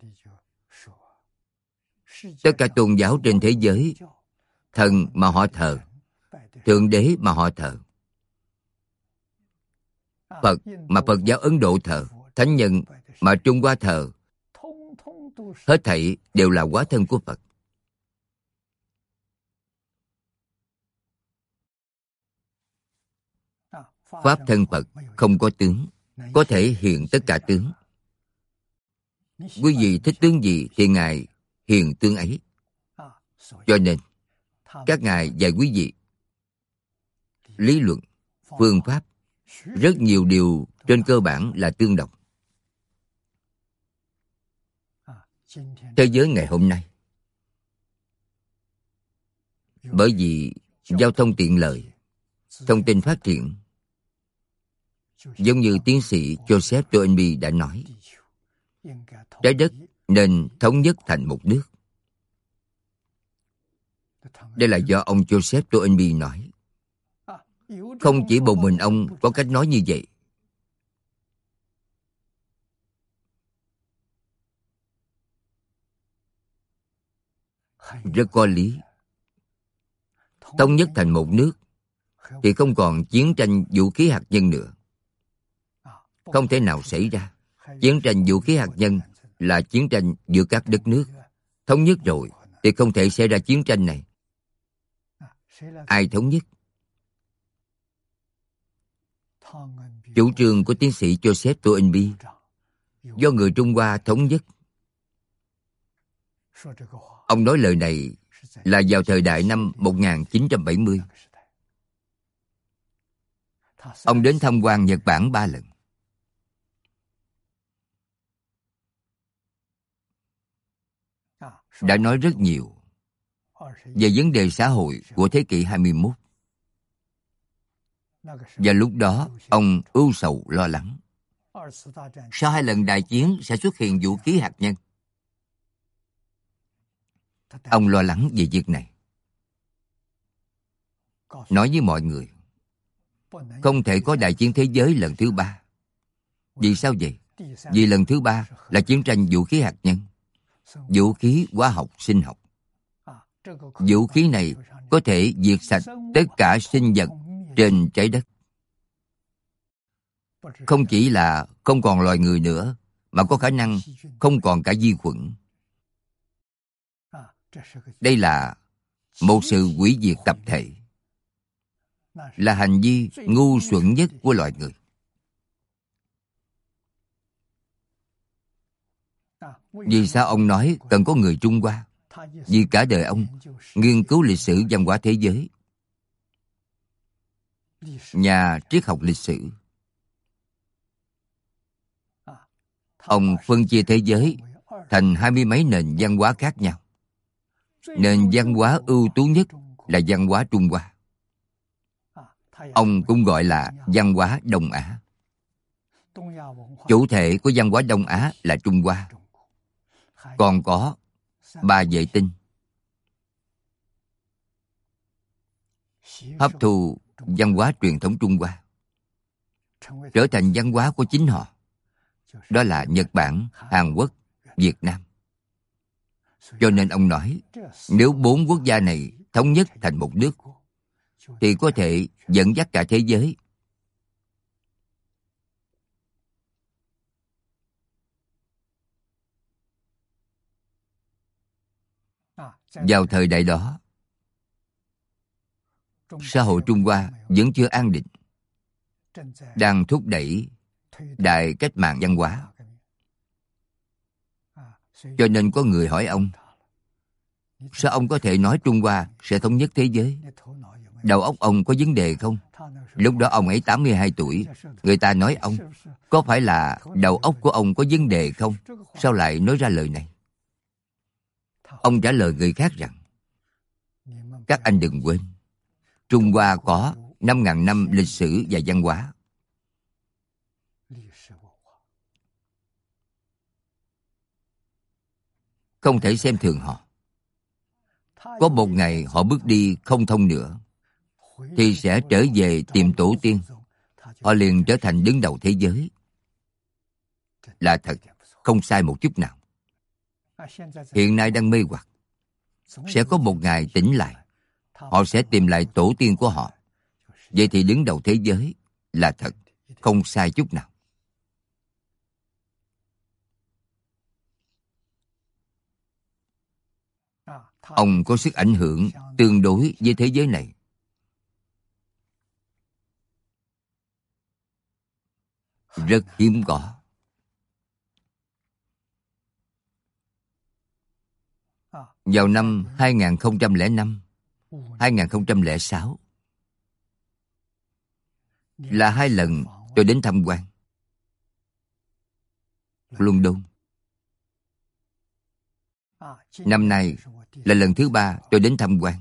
Tất cả tôn giáo trên thế giới, thần mà họ thờ, Thượng Đế mà họ thờ, Phật mà Phật giáo Ấn Độ thờ, Thánh Nhân mà Trung Hoa thờ, hết thảy đều là hóa thân của Phật. Pháp thân Phật không có tướng, có thể hiện tất cả tướng. Quý vị thích tướng gì thì Ngài hiện tướng ấy. Cho nên các ngài dạy quý vị lý luận, phương pháp, rất nhiều điều trên cơ bản là tương đồng. Thế giới ngày hôm nay, bởi vì giao thông tiện lợi, thông tin phát triển, giống như tiến sĩ Joseph Toynbee đã nói, trái đất nên thống nhất thành một nước. Đây là do ông Joseph Toynbee nói. Không chỉ một mình ông có cách nói như vậy. Rất có lý. Thống nhất thành một nước thì không còn chiến tranh vũ khí hạt nhân nữa. Không thể nào xảy ra. Chiến tranh vũ khí hạt nhân là chiến tranh giữa các đất nước. Thống nhất rồi thì không thể xảy ra chiến tranh này. Ai thống nhất? Chủ trương của tiến sĩ Joseph Toynbee do người Trung Hoa thống nhất. Ông nói lời này là vào thời đại năm 1970. Ông đến tham quan Nhật Bản 3 lần. Đã nói rất nhiều về vấn đề xã hội của thế kỷ 21. Và lúc đó, ông ưu sầu lo lắng. Sau 2 lần đại chiến sẽ xuất hiện vũ khí hạt nhân. Ông lo lắng về việc này. Nói với mọi người, không thể có đại chiến thế giới lần thứ 3. Vì sao vậy? Vì lần thứ 3 là chiến tranh vũ khí hạt nhân, vũ khí hóa học sinh học. Vũ khí này có thể diệt sạch tất cả sinh vật trên trái đất. Không chỉ là không còn loài người nữa, mà có khả năng không còn cả vi khuẩn. Đây là một sự hủy diệt tập thể, là hành vi ngu xuẩn nhất của loài người. Vì sao ông nói cần có người Trung Hoa? Vì cả đời ông nghiên cứu lịch sử văn hóa thế giới, nhà triết học lịch sử. Ông phân chia thế giới thành 20 mấy nền văn hóa khác nhau. Nền văn hóa ưu tú nhất là văn hóa Trung Hoa. Ông cũng gọi là văn hóa Đông Á. Chủ thể của văn hóa Đông Á là Trung Hoa. Còn có 3 vệ tinh. Hấp thu văn hóa truyền thống Trung Hoa, trở thành văn hóa của chính họ. Đó là Nhật Bản, Hàn Quốc, Việt Nam. Cho nên ông nói, nếu 4 quốc gia này thống nhất thành một nước, thì có thể dẫn dắt cả thế giới. Vào thời đại đó, xã hội Trung Hoa vẫn chưa an định, đang thúc đẩy đại cách mạng văn hóa. Cho nên có người hỏi ông, sao ông có thể nói Trung Hoa sẽ thống nhất thế giới? Đầu óc ông có vấn đề không? Lúc đó ông ấy 82 tuổi. Người ta nói ông, có phải là đầu óc của ông có vấn đề không? Sao lại nói ra lời này? Ông trả lời người khác rằng, các anh đừng quên, Trung Hoa có 5.000 năm lịch sử và văn hóa. Không thể xem thường họ. Có một ngày họ bước đi không thông nữa, thì sẽ trở về tìm tổ tiên. Họ liền trở thành đứng đầu thế giới. Là thật, không sai một chút nào. Hiện nay đang mê hoặc. Sẽ có một ngày tỉnh lại, họ sẽ tìm lại tổ tiên của họ. Vậy thì đứng đầu thế giới là thật, không sai chút nào. Ông có sức ảnh hưởng tương đối với thế giới này. Rất hiếm có. Vào năm 2005, 2006 là 2 lần tôi đến tham quan London. Năm nay là lần thứ 3 tôi đến tham quan.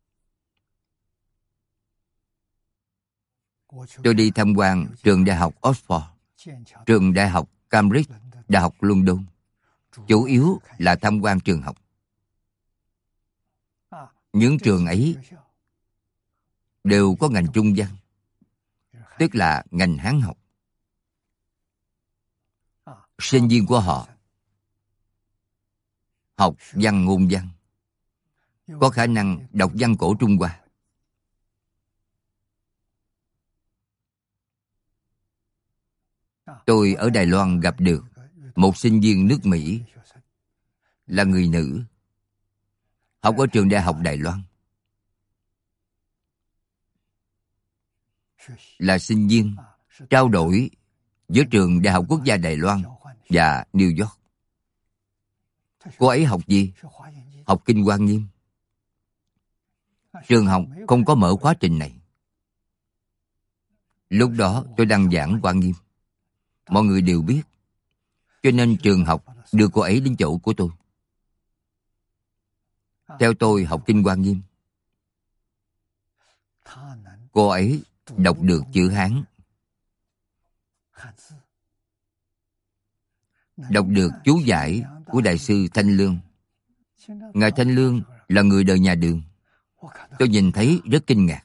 Tôi đi tham quan trường đại học Oxford, trường đại học Cambridge, đại học London. Chủ yếu là tham quan trường học. Những trường ấy đều có ngành Trung văn, tức là ngành Hán học. Sinh viên của họ học văn ngôn văn, có khả năng đọc văn cổ Trung Hoa. Tôi ở Đài Loan gặp được một sinh viên nước Mỹ, là người nữ, học ở trường đại học Đài Loan. là sinh viên trao đổi giữa trường Đại học Quốc gia Đài Loan và New York. Cô ấy học gì? Học Kinh Hoa Nghiêm. Trường học không có mở khóa trình này. Lúc đó tôi đang giảng Hoa Nghiêm, mọi người đều biết, cho nên trường học đưa cô ấy đến chỗ của tôi. Theo tôi học Kinh Hoa Nghiêm, cô ấy đọc được chữ Hán, đọc được chú giải của Đại sư Thanh Lương. Ngài Thanh Lương là người đời nhà Đường. Tôi nhìn thấy rất kinh ngạc.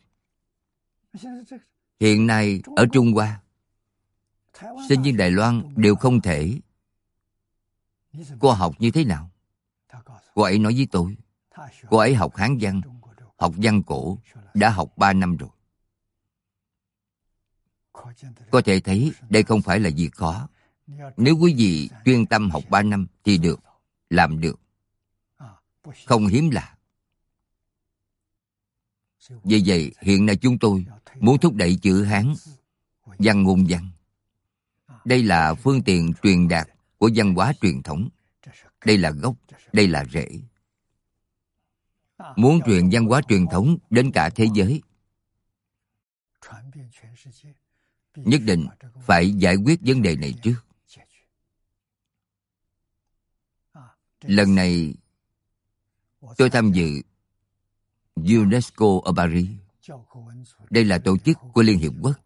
Hiện nay ở Trung Hoa, sinh viên Đài Loan đều không thể. Cô học như thế nào? Cô ấy nói với tôi, cô ấy học Hán văn, học văn cổ, đã học 3 năm rồi. Có thể thấy đây không phải là việc khó. Nếu quý vị chuyên tâm học 3 năm thì được, làm được. Không hiếm lạ. Vì vậy, hiện nay chúng tôi muốn thúc đẩy chữ Hán, văn ngôn văn. Đây là phương tiện truyền đạt của văn hóa truyền thống. Đây là gốc, đây là rễ. Muốn truyền văn hóa truyền thống đến cả thế giới, nhất định phải giải quyết vấn đề này trước. Lần này, tôi tham dự UNESCO ở Paris. Đây là tổ chức của Liên Hiệp Quốc.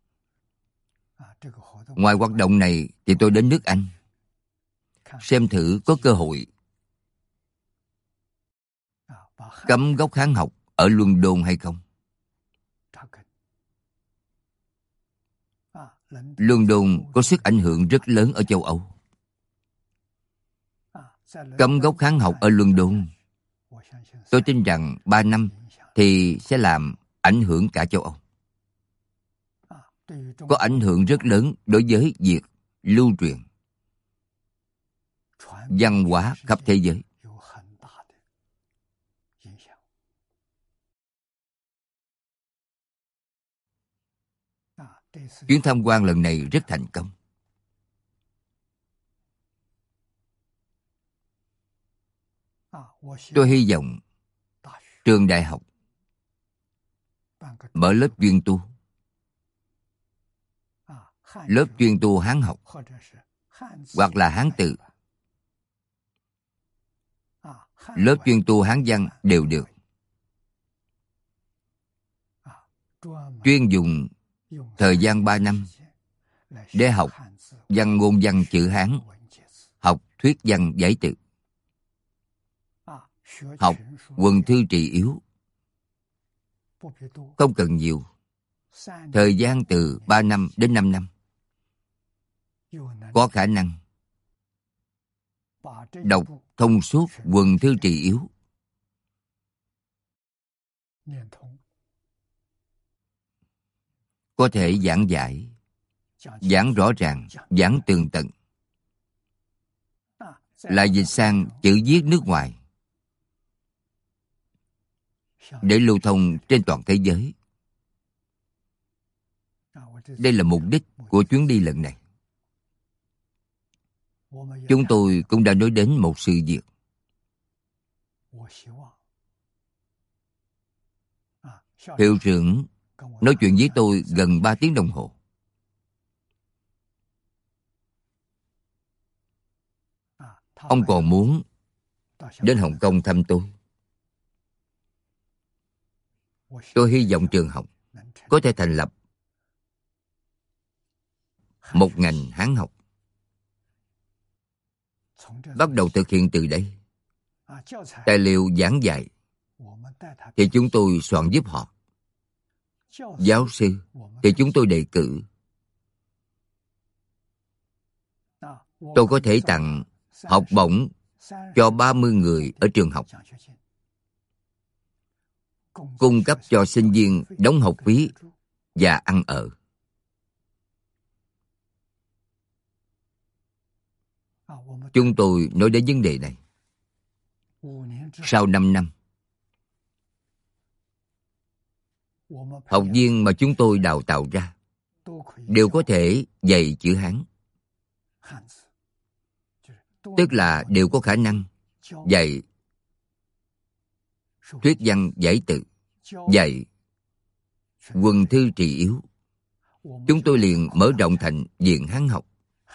Ngoài hoạt động này thì tôi đến nước Anh, xem thử có cơ hội cấm gốc Hán học ở London hay không. London có sức ảnh hưởng rất lớn ở châu Âu. Cấm gốc Hán học ở London, tôi tin rằng 3 năm thì sẽ làm ảnh hưởng cả châu Âu. Có ảnh hưởng rất lớn đối với việc lưu truyền văn hóa khắp thế giới. Chuyến tham quan lần này rất thành công. Tôi hy vọng trường đại học mở lớp chuyên tu, lớp chuyên tu Hán học hoặc là Hán tự, lớp chuyên tu Hán văn đều được. Chuyên dùng thời gian 3 năm để học văn ngôn văn chữ Hán, học thuyết văn giải tự, học quần thư trì yếu. Không cần nhiều. Thời gian từ 3 năm đến 5 năm. Có khả năng đọc thông suốt quần thư trì yếu. Có thể giảng giải, giảng rõ ràng, giảng tường tận. Lại dịch sang chữ viết nước ngoài để lưu thông trên toàn thế giới. Đây là mục đích của chuyến đi lần này. Chúng tôi cũng đã nói đến một sự việc. Hiệu trưởng nói chuyện với tôi gần 3 tiếng đồng hồ. Ông còn muốn đến Hồng Kông thăm tôi. Tôi hy vọng trường học có thể thành lập một ngành Hán học. Bắt đầu thực hiện từ đây. Tài liệu giảng dạy thì chúng tôi soạn giúp họ. Giáo sư thì chúng tôi đề cử. Tôi có thể tặng học bổng cho 30 người ở trường học, cung cấp cho sinh viên đóng học phí và ăn ở. Chúng tôi nói đến vấn đề này. Sau 5 năm, học viên mà chúng tôi đào tạo ra đều có thể dạy chữ Hán, tức là đều có khả năng dạy thuyết văn giải tự, dạy quân thư trì yếu. Chúng tôi liền mở rộng thành viện Hán học.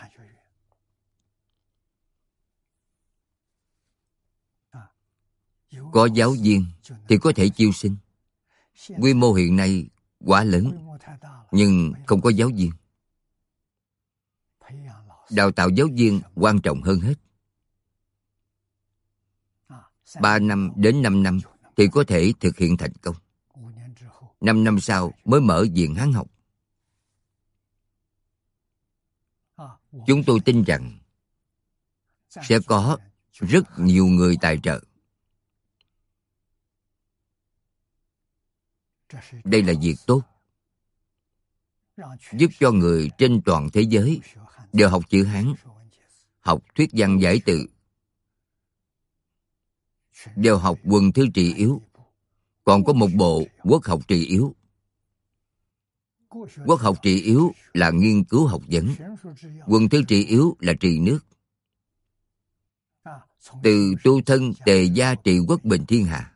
Có giáo viên thì có thể chiêu sinh. Quy mô hiện nay quá lớn, nhưng không có giáo viên. Đào tạo giáo viên quan trọng hơn hết. 3 năm đến 5 năm thì có thể thực hiện thành công. 5 năm sau mới mở viện Hán học. Chúng tôi tin rằng sẽ có rất nhiều người tài trợ. Đây là việc tốt, giúp cho người trên toàn thế giới đều học chữ Hán, học thuyết văn giải tự, đều học quần thư trì yếu. Còn có một bộ quốc học trì yếu. Quốc học trì yếu là nghiên cứu học vấn, quần thư trì yếu là trì nước. Từ tu thân tề gia trị quốc bình thiên hạ.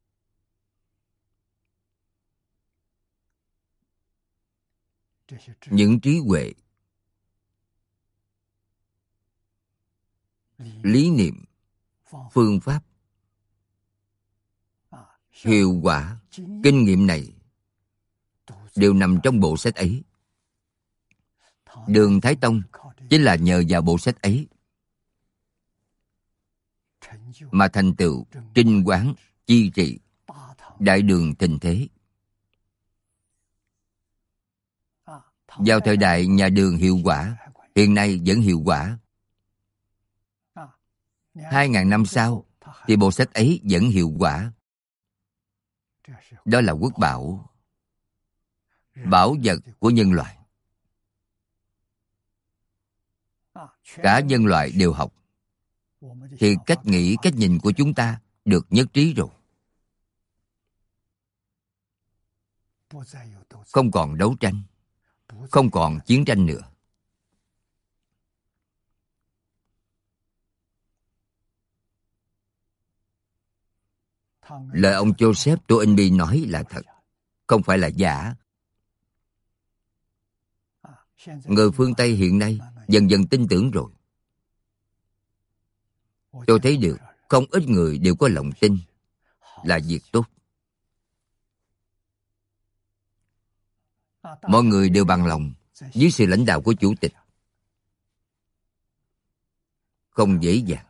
Những trí huệ, lý niệm, phương pháp, hiệu quả, kinh nghiệm này đều nằm trong bộ sách ấy. Đường Thái Tông chính là nhờ vào bộ sách ấy mà thành tựu trinh quán chi trị, đại đường thịnh thế. Vào thời đại nhà Đường hiệu quả, hiện nay vẫn hiệu quả. 2.000 năm sau thì bộ sách ấy vẫn hiệu quả. Đó là quốc bảo, bảo vật của nhân loại. Cả nhân loại đều học, thì cách nghĩ, cách nhìn của chúng ta được nhất trí rồi. Không còn đấu tranh, không còn chiến tranh nữa. Lời ông Joseph Toynbee nói là thật, không phải là giả. Người phương Tây hiện nay dần dần tin tưởng rồi. Tôi thấy được không ít người đều có lòng tin, là việc tốt. Mọi người đều bằng lòng dưới sự lãnh đạo của Chủ tịch. Không dễ dàng.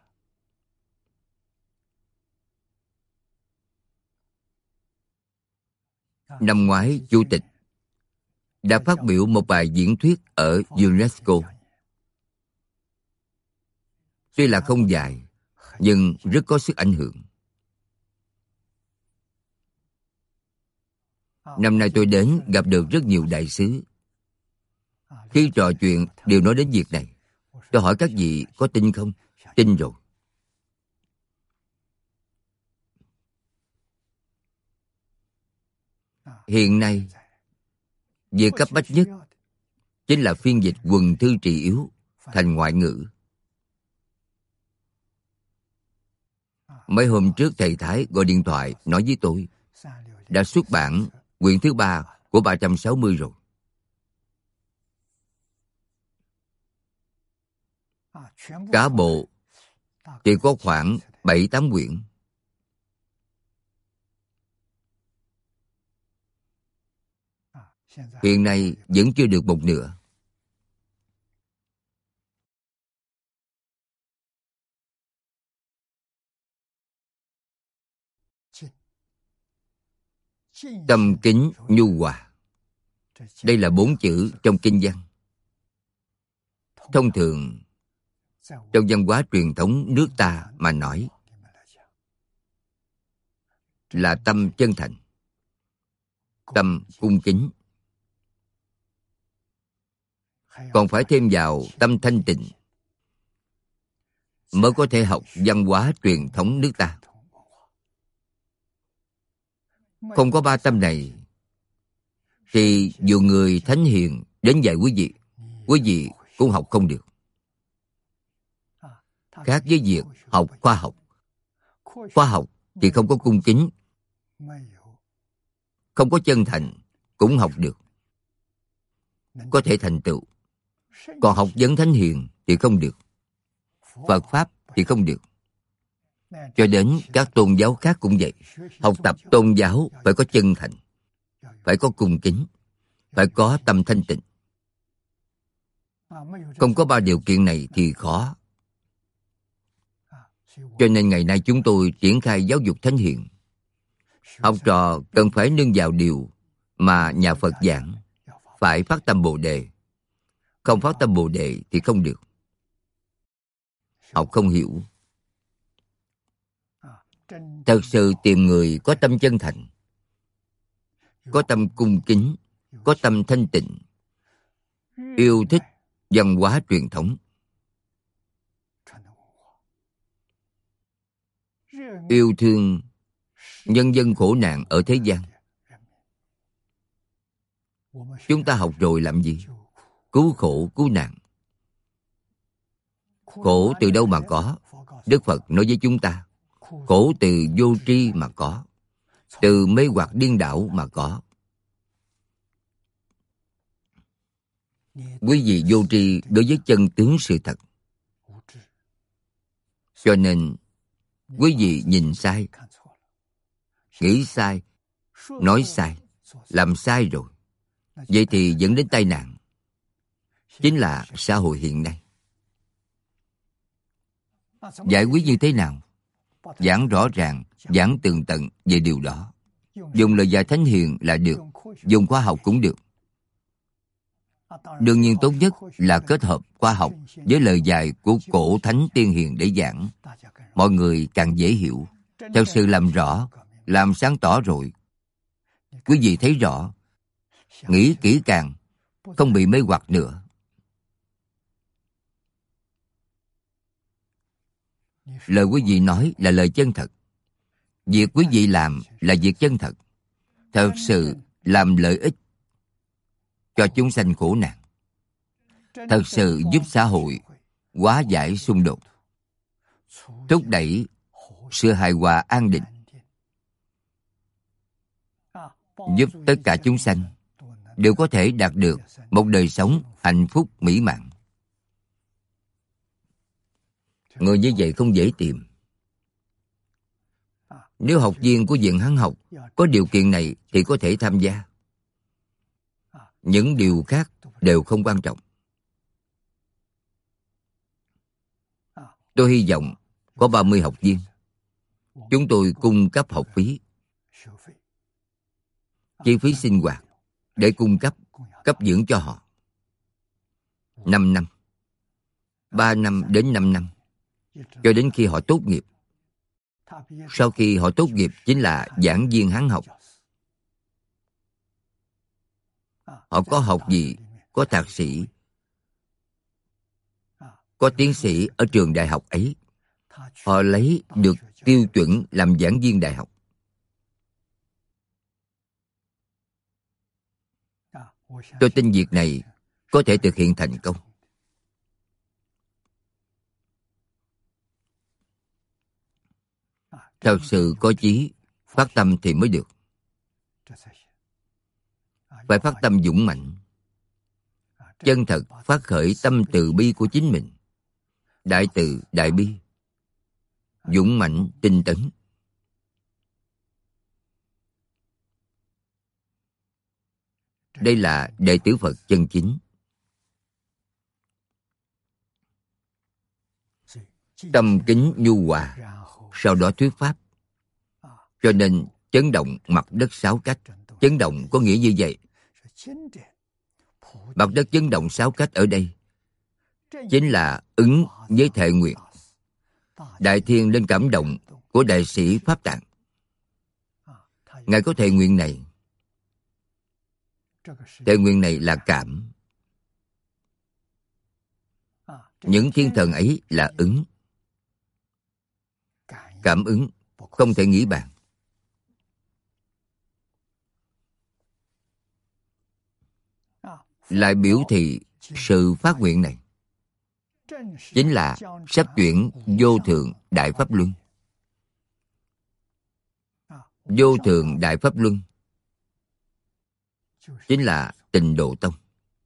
Năm ngoái, Chủ tịch đã phát biểu một bài diễn thuyết ở UNESCO. Tuy là không dài, nhưng rất có sức ảnh hưởng. Năm nay tôi đến gặp được rất nhiều đại sứ. Khi trò chuyện đều nói đến việc này. Tôi hỏi các vị có tin không? Tin rồi. Hiện nay, việc cấp bách nhất chính là phiên dịch quần thư trì yếu thành ngoại ngữ. Mấy hôm trước thầy Thái gọi điện thoại nói với tôi đã xuất bản quyển thứ 3 của 360 rồi. Cả bộ thì có khoảng 7-8 quyển. Hiện nay vẫn chưa được một nửa. Tâm kính nhu hòa. Đây là 4 chữ trong kinh văn. Thông thường trong văn hóa truyền thống nước ta mà nói là tâm chân thành, tâm cung kính. Còn phải thêm vào tâm thanh tịnh mới có thể học văn hóa truyền thống nước ta. Không có 3 tâm này thì dù người thánh hiền đến dạy quý vị cũng học không được. Khác với việc học khoa học. Khoa học thì không có cung kính, không có chân thành cũng học được, có thể thành tựu. Còn học vấn thánh hiền thì không được. Phật Pháp thì không được. Cho đến các tôn giáo khác cũng vậy. Học tập tôn giáo phải có chân thành, phải có cung kính, phải có tâm thanh tịnh. Không có ba điều kiện này thì khó. Cho nên ngày nay chúng tôi triển khai giáo dục thánh hiền. Học trò cần phải nương vào điều mà nhà Phật giảng, phải phát tâm Bồ Đề. Không phát tâm Bồ Đề thì không được. Học không hiểu. Thật sự tìm người có tâm chân thành, có tâm cung kính, có tâm thanh tịnh, yêu thích văn hóa truyền thống, yêu thương nhân dân khổ nạn ở thế gian. Chúng ta học rồi làm gì? Cứu khổ, cứu nạn. Khổ từ đâu mà có? Đức Phật nói với chúng ta, khổ từ vô tri mà có, từ mê hoặc điên đảo mà có. Quý vị vô tri đối với chân tướng sự thật. Cho nên quý vị nhìn sai, nghĩ sai, nói sai, làm sai rồi. Vậy thì dẫn đến tai nạn. Chính là xã hội hiện nay. Giải quyết như thế nào? Giảng rõ ràng, giảng tường tận về điều đó. Dùng lời dạy thánh hiền là được, dùng khoa học cũng được. Đương nhiên tốt nhất là kết hợp khoa học với lời dạy của cổ thánh tiên hiền để giảng. Mọi người càng dễ hiểu. Thật sự làm rõ, làm sáng tỏ rồi. Quý vị thấy rõ, nghĩ kỹ càng, không bị mê hoặc nữa. Lời quý vị nói là lời chân thật. Việc quý vị làm là việc chân thật. Thật sự làm lợi ích cho chúng sanh khổ nạn. Thật sự giúp xã hội hóa giải xung đột, thúc đẩy sự hài hòa an định, giúp tất cả chúng sanh đều có thể đạt được một đời sống hạnh phúc mỹ mãn. Người như vậy không dễ tìm. Nếu học viên của Viện Hán Học có điều kiện này thì có thể tham gia. Những điều khác đều không quan trọng. Tôi hy vọng có 30 học viên. Chúng tôi cung cấp học phí, chi phí sinh hoạt để cung cấp dưỡng cho họ. 5 năm, 3 năm đến 5 năm, cho đến khi họ tốt nghiệp. Sau khi họ tốt nghiệp chính là giảng viên Hán Học. Họ có học gì, có thạc sĩ, có tiến sĩ ở trường đại học ấy. Họ lấy được tiêu chuẩn làm giảng viên đại học. Tôi tin việc này có thể thực hiện thành công. Thật sự có chí, phát tâm thì mới được. Phải phát tâm dũng mạnh, chân thật phát khởi tâm từ bi của chính mình. Đại từ, đại bi, dũng mạnh, tinh tấn. Đây là đệ tử Phật chân chính. Tâm kính nhu hòa, sau đó thuyết pháp. Cho nên chấn động mặt đất 6 cách. Chấn động có nghĩa như vậy. Mặt đất chấn động 6 cách ở đây chính là ứng với thệ nguyện. Đại thiên lên cảm động của đại sĩ Pháp Tạng. Ngài có thệ nguyện này. Thệ nguyện này là cảm. Những thiên thần ấy là ứng. Cảm ứng không thể nghĩ bàn. lại biểu thị sự phát nguyện này chính là sắp chuyển vô thượng đại pháp luân. Vô thượng đại pháp luân chính là Tịnh Độ Tông,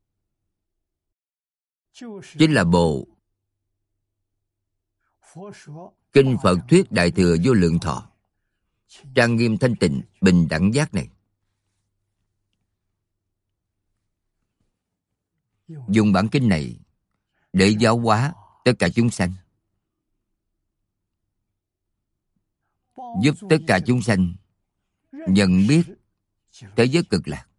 chính là bộ kinh Phật thuyết Đại Thừa Vô Lượng Thọ, trang nghiêm thanh tịnh bình đẳng giác này. Dùng bản kinh này để giáo hóa tất cả chúng sanh, giúp tất cả chúng sanh nhận biết thế giới cực lạc,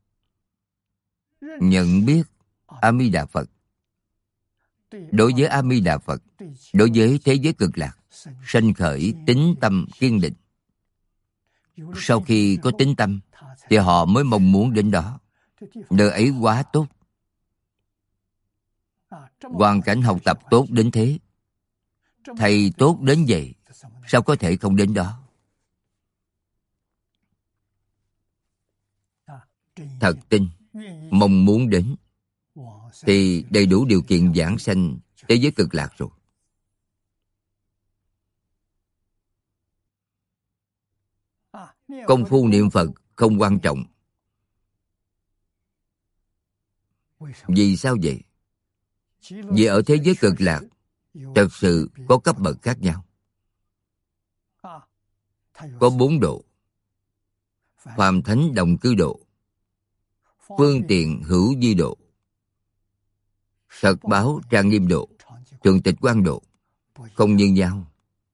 nhận biết A Di Đà Phật. Đối với A Di Đà Phật, đối với thế giới cực lạc, sanh khởi tín tâm kiên định. Sau khi có tín tâm thì họ mới mong muốn đến đó. Nơi ấy quá tốt, hoàn cảnh học tập tốt đến thế, thầy tốt đến vậy, sao có thể không đến đó? Thật tin, mong muốn đến thì đầy đủ điều kiện giảng sanh thế giới cực lạc rồi. Công phu niệm Phật không quan trọng. Vì sao vậy? Vì ở thế giới cực lạc thật sự có cấp bậc khác nhau. Có 4 độ: phàm thánh đồng cư độ, phương tiện hữu vi độ, thật báo trang nghiêm độ, thường tịch quang độ, không như nhau.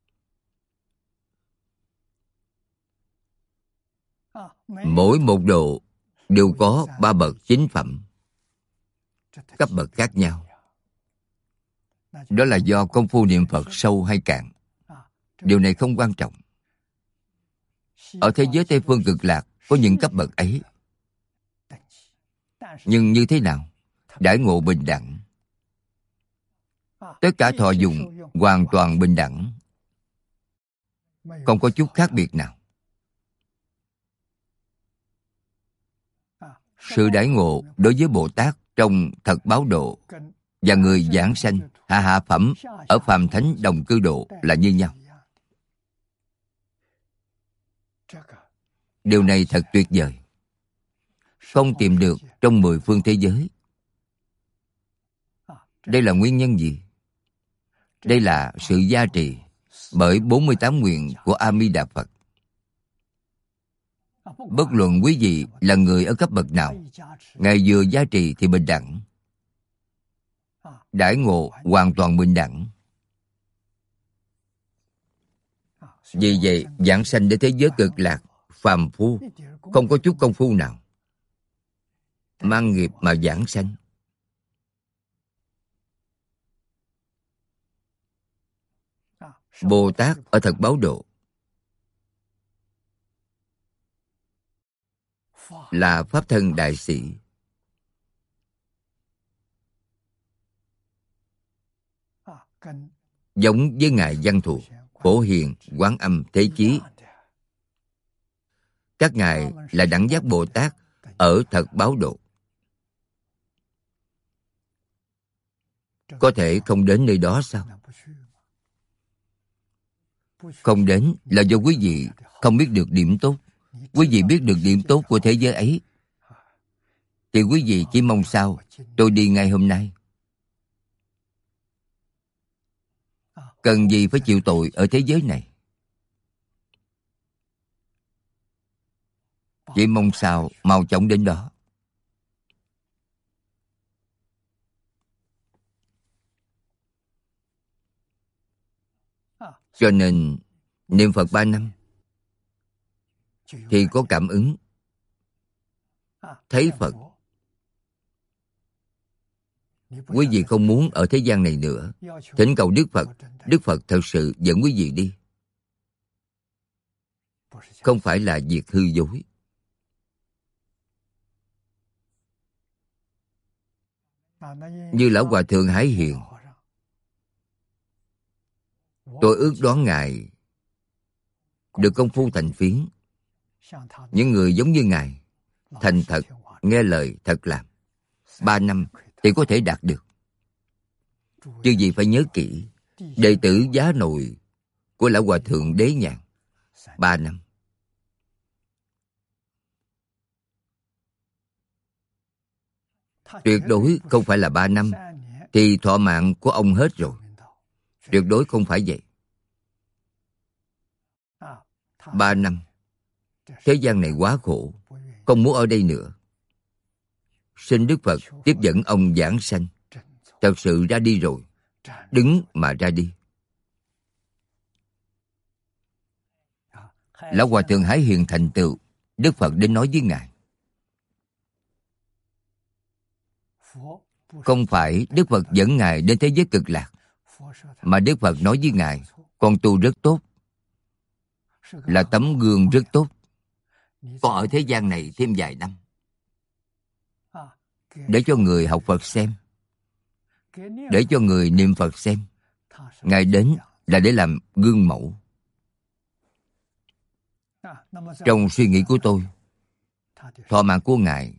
Mỗi một độ đều có 3 bậc chính phẩm, cấp bậc khác nhau. Đó là do công phu niệm Phật sâu hay cạn. Điều này không quan trọng. Ở thế giới Tây Phương cực lạc có những cấp bậc ấy. Nhưng như thế nào? Đãi ngộ bình đẳng. Tất cả thọ dụng hoàn toàn bình đẳng, không có chút khác biệt nào. Sự đãi ngộ đối với Bồ Tát trong thật báo độ và người giảng sanh hạ hạ phẩm ở phàm thánh đồng cư độ là như nhau. Điều này thật tuyệt vời, không tìm được trong 10 phương thế giới. Đây là nguyên nhân gì? Đây là sự gia trì bởi 48 nguyện của A Di Đà Phật. Bất luận quý vị là người ở cấp bậc nào, Ngài vừa gia trì thì bình đẳng, đãi ngộ hoàn toàn bình đẳng. Vì vậy, giảng sanh đến thế giới cực lạc, phàm phu, không có chút công phu nào, mang nghiệp mà giảng sanh. Bồ Tát ở thật báo độ là pháp thân đại sĩ. Giống với Ngài Văn Thù, Phổ Hiền, Quán Âm, Thế Chí. Các ngài là đẳng giác Bồ Tát ở thật báo độ. Có thể không đến nơi đó sao? Không đến là do quý vị không biết được điểm tốt. Quý vị biết được điểm tốt của thế giới ấy thì quý vị chỉ mong sao tôi đi ngay hôm nay. Cần gì phải chịu tội ở thế giới này? Chỉ mong sao mau chóng đến đó. Cho nên niệm Phật 3 năm thì có cảm ứng, thấy Phật. Quý vị không muốn ở thế gian này nữa, thỉnh cầu Đức Phật. Đức Phật thật sự dẫn quý vị đi, không phải là việc hư dối. Như Lão Hòa Thượng Hải Hiền, tôi ước đoán Ngài được công phu thành phiến. Những người giống như Ngài, thành thật, nghe lời, thật làm. 3 năm thì có thể đạt được. Chứ gì phải nhớ kỹ, đệ tử giá nội của Lão Hòa Thượng Đế Nhàn 3 năm. Tuyệt đối không phải là 3 năm thì thọ mạng của ông hết rồi. Tuyệt đối không phải vậy. 3 năm, thế gian này quá khổ, không muốn ở đây nữa. Xin Đức Phật tiếp dẫn ông giảng sanh. Thật sự ra đi rồi, đứng mà ra đi. Lão Hòa Thượng Hải Hiền thành tựu, Đức Phật đến nói với Ngài. Không phải Đức Phật dẫn Ngài đến thế giới cực lạc, mà Đức Phật nói với Ngài, con tu rất tốt, là tấm gương rất tốt. Con ở thế gian này thêm vài năm, để cho người học Phật xem, để cho người niệm Phật xem. Ngài đến là để làm gương mẫu. Trong suy nghĩ của tôi, thọ mạng của Ngài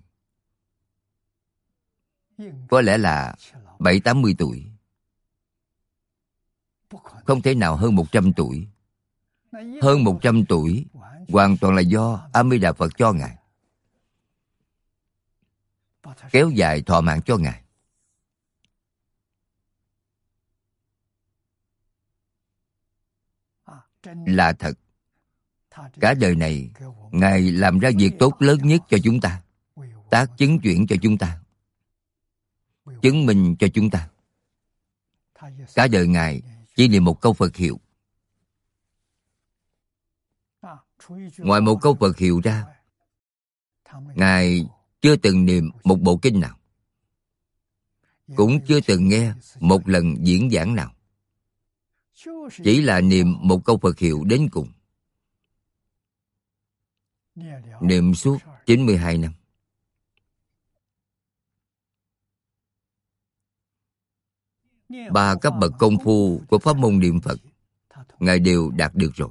có lẽ là 70-80 tuổi. Không thể nào hơn 100 tuổi. Hơn 100 tuổi hoàn toàn là do A Di Đà Phật cho Ngài, kéo dài thọ mạng cho Ngài. Là thật. Cả đời này Ngài làm ra việc tốt lớn nhất cho chúng ta, tác chứng chuyển cho chúng ta, chứng minh cho chúng ta. Cả đời Ngài chỉ niệm một câu Phật hiệu. Ngoài một câu Phật hiệu ra, Ngài chưa từng niệm một bộ kinh nào, cũng chưa từng nghe một lần diễn giảng nào. Chỉ là niệm một câu Phật hiệu đến cùng. Niệm suốt 92 năm. Ba cấp bậc công phu của pháp môn niệm Phật, Ngài đều đạt được rồi.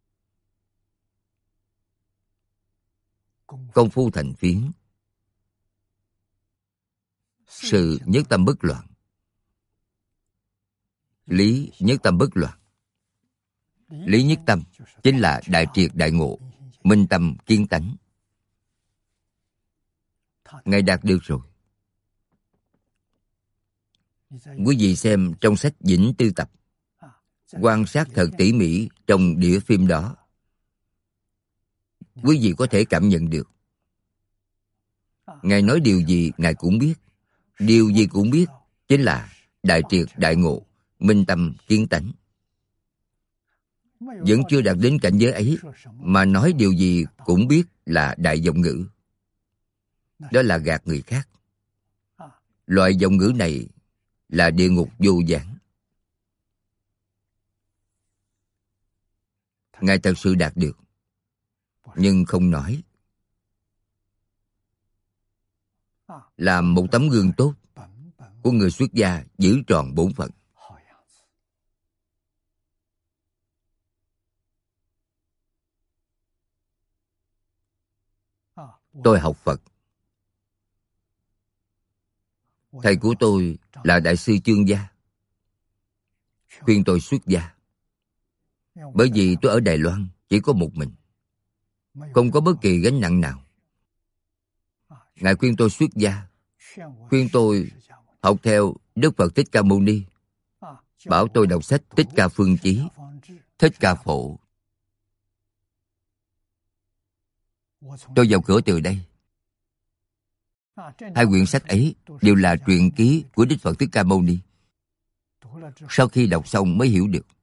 Công phu thành phiến, sự nhất tâm bất loạn, lý nhất tâm bất loạn. Lý nhất tâm chính là đại triệt đại ngộ, minh tâm kiến tánh. Ngài đạt được rồi. Quý vị xem trong sách Vĩnh Tư Tập, quan sát thật tỉ mỉ trong đĩa phim đó, quý vị có thể cảm nhận được. Ngài nói điều gì Ngài cũng biết, điều gì cũng biết, chính là đại triệt đại ngộ, minh tâm kiến tánh. Vẫn chưa đạt đến cảnh giới ấy mà nói điều gì cũng biết là đại vọng ngữ. Đó là gạt người khác. Loại vọng ngữ này là địa ngục vô giảng. Ngài thật sự đạt được, nhưng không nói. Làm một tấm gương tốt của người xuất gia, giữ tròn bổn phận. Tôi học Phật. Thầy của tôi là Đại sư Chương Gia, khuyên tôi xuất gia. Bởi vì tôi ở Đài Loan chỉ có một mình, không có bất kỳ gánh nặng nào. Ngài khuyên tôi xuất gia, khuyên tôi học theo Đức Phật Thích Ca Mâu Ni, bảo tôi đọc sách Thích Ca Phương Chí, Thích Ca Phổ. Tôi vào cửa từ đây. Hai quyển sách ấy đều là truyện ký của Đức Phật Thích Ca Mâu Ni. Sau khi đọc xong mới hiểu được,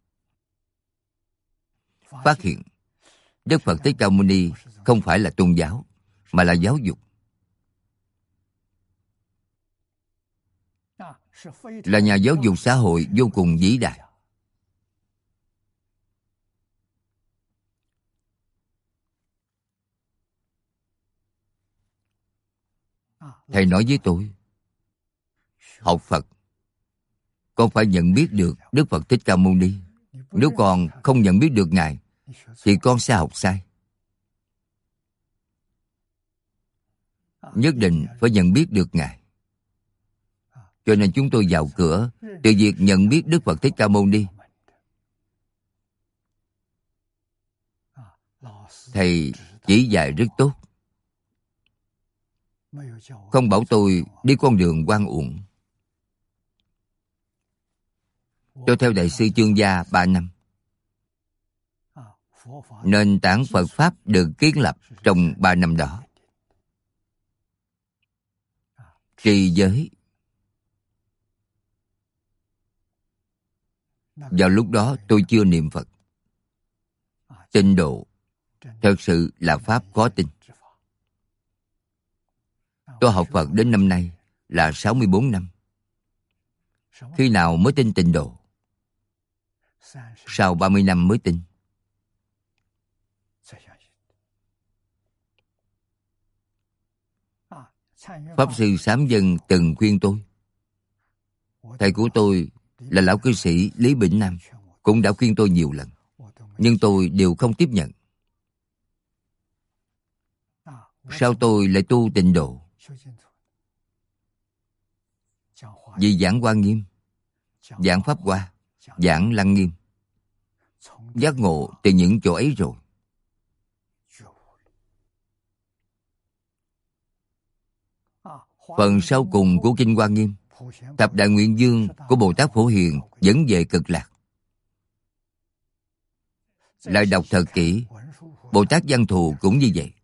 phát hiện Đức Phật Thích Ca Mâu Ni không phải là tôn giáo, mà là giáo dục, là nhà giáo dục xã hội vô cùng vĩ đại. Thầy nói với tôi, học Phật, con phải nhận biết được Đức Phật Thích Ca Mâu Ni. Nếu con không nhận biết được Ngài, thì con sẽ học sai. Nhất định phải nhận biết được Ngài. Cho nên chúng tôi vào cửa, từ việc nhận biết Đức Phật Thích Ca Mâu Ni. Thầy chỉ dạy rất tốt, không bảo tôi đi con đường oan uổng. Cho theo Đại sư Chương Gia 3 năm. Nền tảng Phật Pháp được kiến lập trong 3 năm đó. Trì giới. Vào lúc đó tôi chưa niệm Phật. Tịnh độ thật sự là Pháp khó tin. Tôi học Phật đến năm nay là 64 năm. Khi nào mới tin tịnh độ? Sau 30 năm mới tin. Pháp sư Sám Dân từng khuyên tôi. Thầy của tôi là lão cư sĩ Lý Bỉnh Nam cũng đã khuyên tôi nhiều lần, nhưng tôi đều không tiếp nhận. Sao tôi lại tu tịnh độ? Vì giảng Hoa Nghiêm, giảng Pháp Hoa, giảng Lăng Nghiêm, giác ngộ từ những chỗ ấy rồi. Phần sau cùng của Kinh Hoa Nghiêm, Thập Đại Nguyện Dương của Bồ Tát Phổ Hiền dẫn về Cực Lạc. Lại đọc thật kỹ, Bồ Tát Văn Thù cũng như vậy.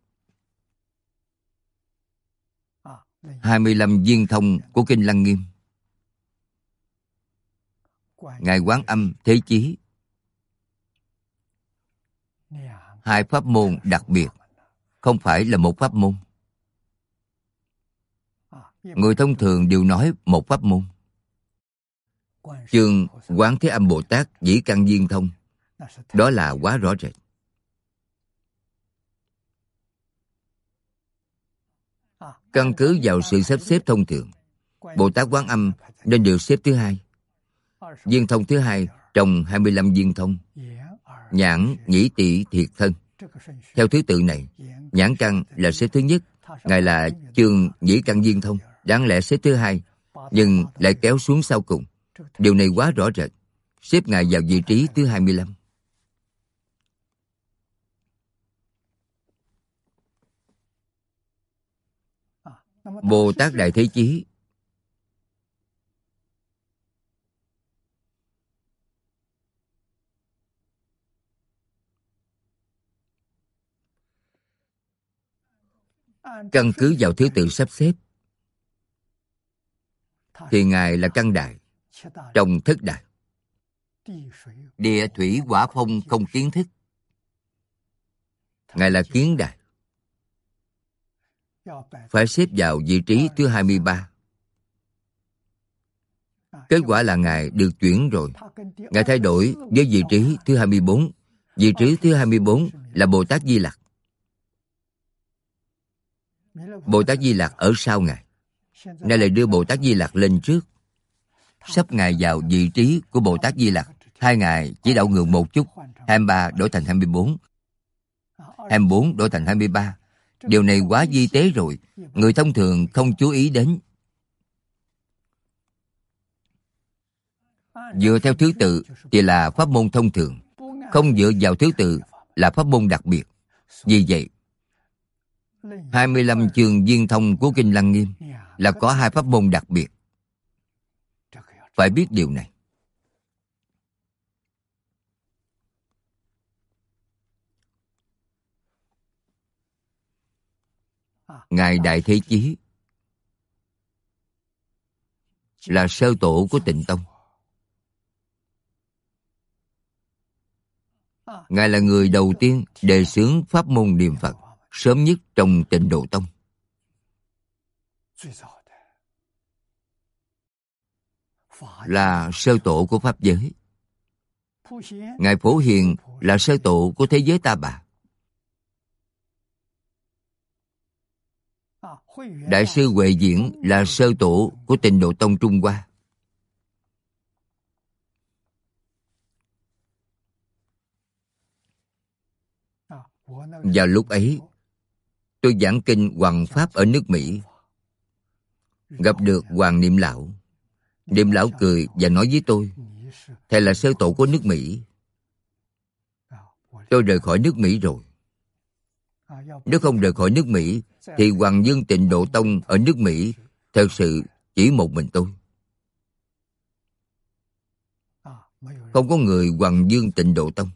25 viên thông của Kinh Lăng Nghiêm, Ngài Quán Âm Thế Chí, 2 pháp môn đặc biệt, không phải là một pháp môn. Người thông thường đều nói một pháp môn. Chương Quán Thế Âm Bồ Tát Dĩ Căn Viên Thông, đó là quá rõ rệt. Căn cứ vào sự sắp xếp thông thường, Bồ Tát Quán Âm nên được xếp thứ hai. Viên thông thứ hai trong 25 viên thông. Nhãn, nhĩ, tỵ, thiệt, thân. Theo thứ tự này, nhãn căn là xếp thứ nhất. Ngài là chương nhĩ căn viên thông, đáng lẽ xếp thứ hai, nhưng lại kéo xuống sau cùng. Điều này quá rõ rệt, xếp Ngài vào vị trí thứ 25. Bồ Tát Đại Thế Chí căn cứ vào thứ tự sắp xếp thì Ngài là căn đại trong thất đại. Địa thủy hỏa phong không kiến thức, Ngài là kiến đại, phải xếp vào vị trí thứ 23. Kết quả là Ngài được chuyển rồi. Ngài thay đổi với vị trí thứ 24. Vị trí thứ 24 là Bồ Tát Di Lặc. Bồ Tát Di Lặc ở sau Ngài. Nay lại đưa Bồ Tát Di Lặc lên trước, sắp Ngài vào vị trí của Bồ Tát Di Lặc. Hai Ngài chỉ đảo ngược một chút, 23 đổi thành 24, 24 đổi thành 23. Điều này quá vi tế rồi, người thông thường không chú ý đến. Dựa theo thứ tự thì là pháp môn thông thường, không dựa vào thứ tự là pháp môn đặc biệt. Vì vậy, 25 chương viên thông của Kinh Lăng Nghiêm là có 2 pháp môn đặc biệt. Phải biết điều này. Ngài Đại Thế Chí là sơ tổ của Tịnh Tông. Ngài là người đầu tiên đề xướng pháp môn niệm Phật, sớm nhất trong Tịnh Độ Tông. Là sơ tổ của Pháp giới. Ngài Phổ Hiền là sơ tổ của thế giới Ta Bà. Đại sư Huệ Diễn là sơ tổ của Tịnh Độ Tông Trung Hoa. Vào lúc ấy, tôi giảng kinh Hoằng Pháp ở nước Mỹ, gặp được Hoàng Niệm Lão. Điềm lão cười và nói với tôi, thầy là sơ tổ của nước Mỹ. Tôi rời khỏi nước Mỹ rồi. Nếu không rời khỏi nước Mỹ, thì Hoàng Dương Tịnh Độ Tông ở nước Mỹ thật sự chỉ một mình tôi. Không có người Hoàng Dương Tịnh Độ Tông.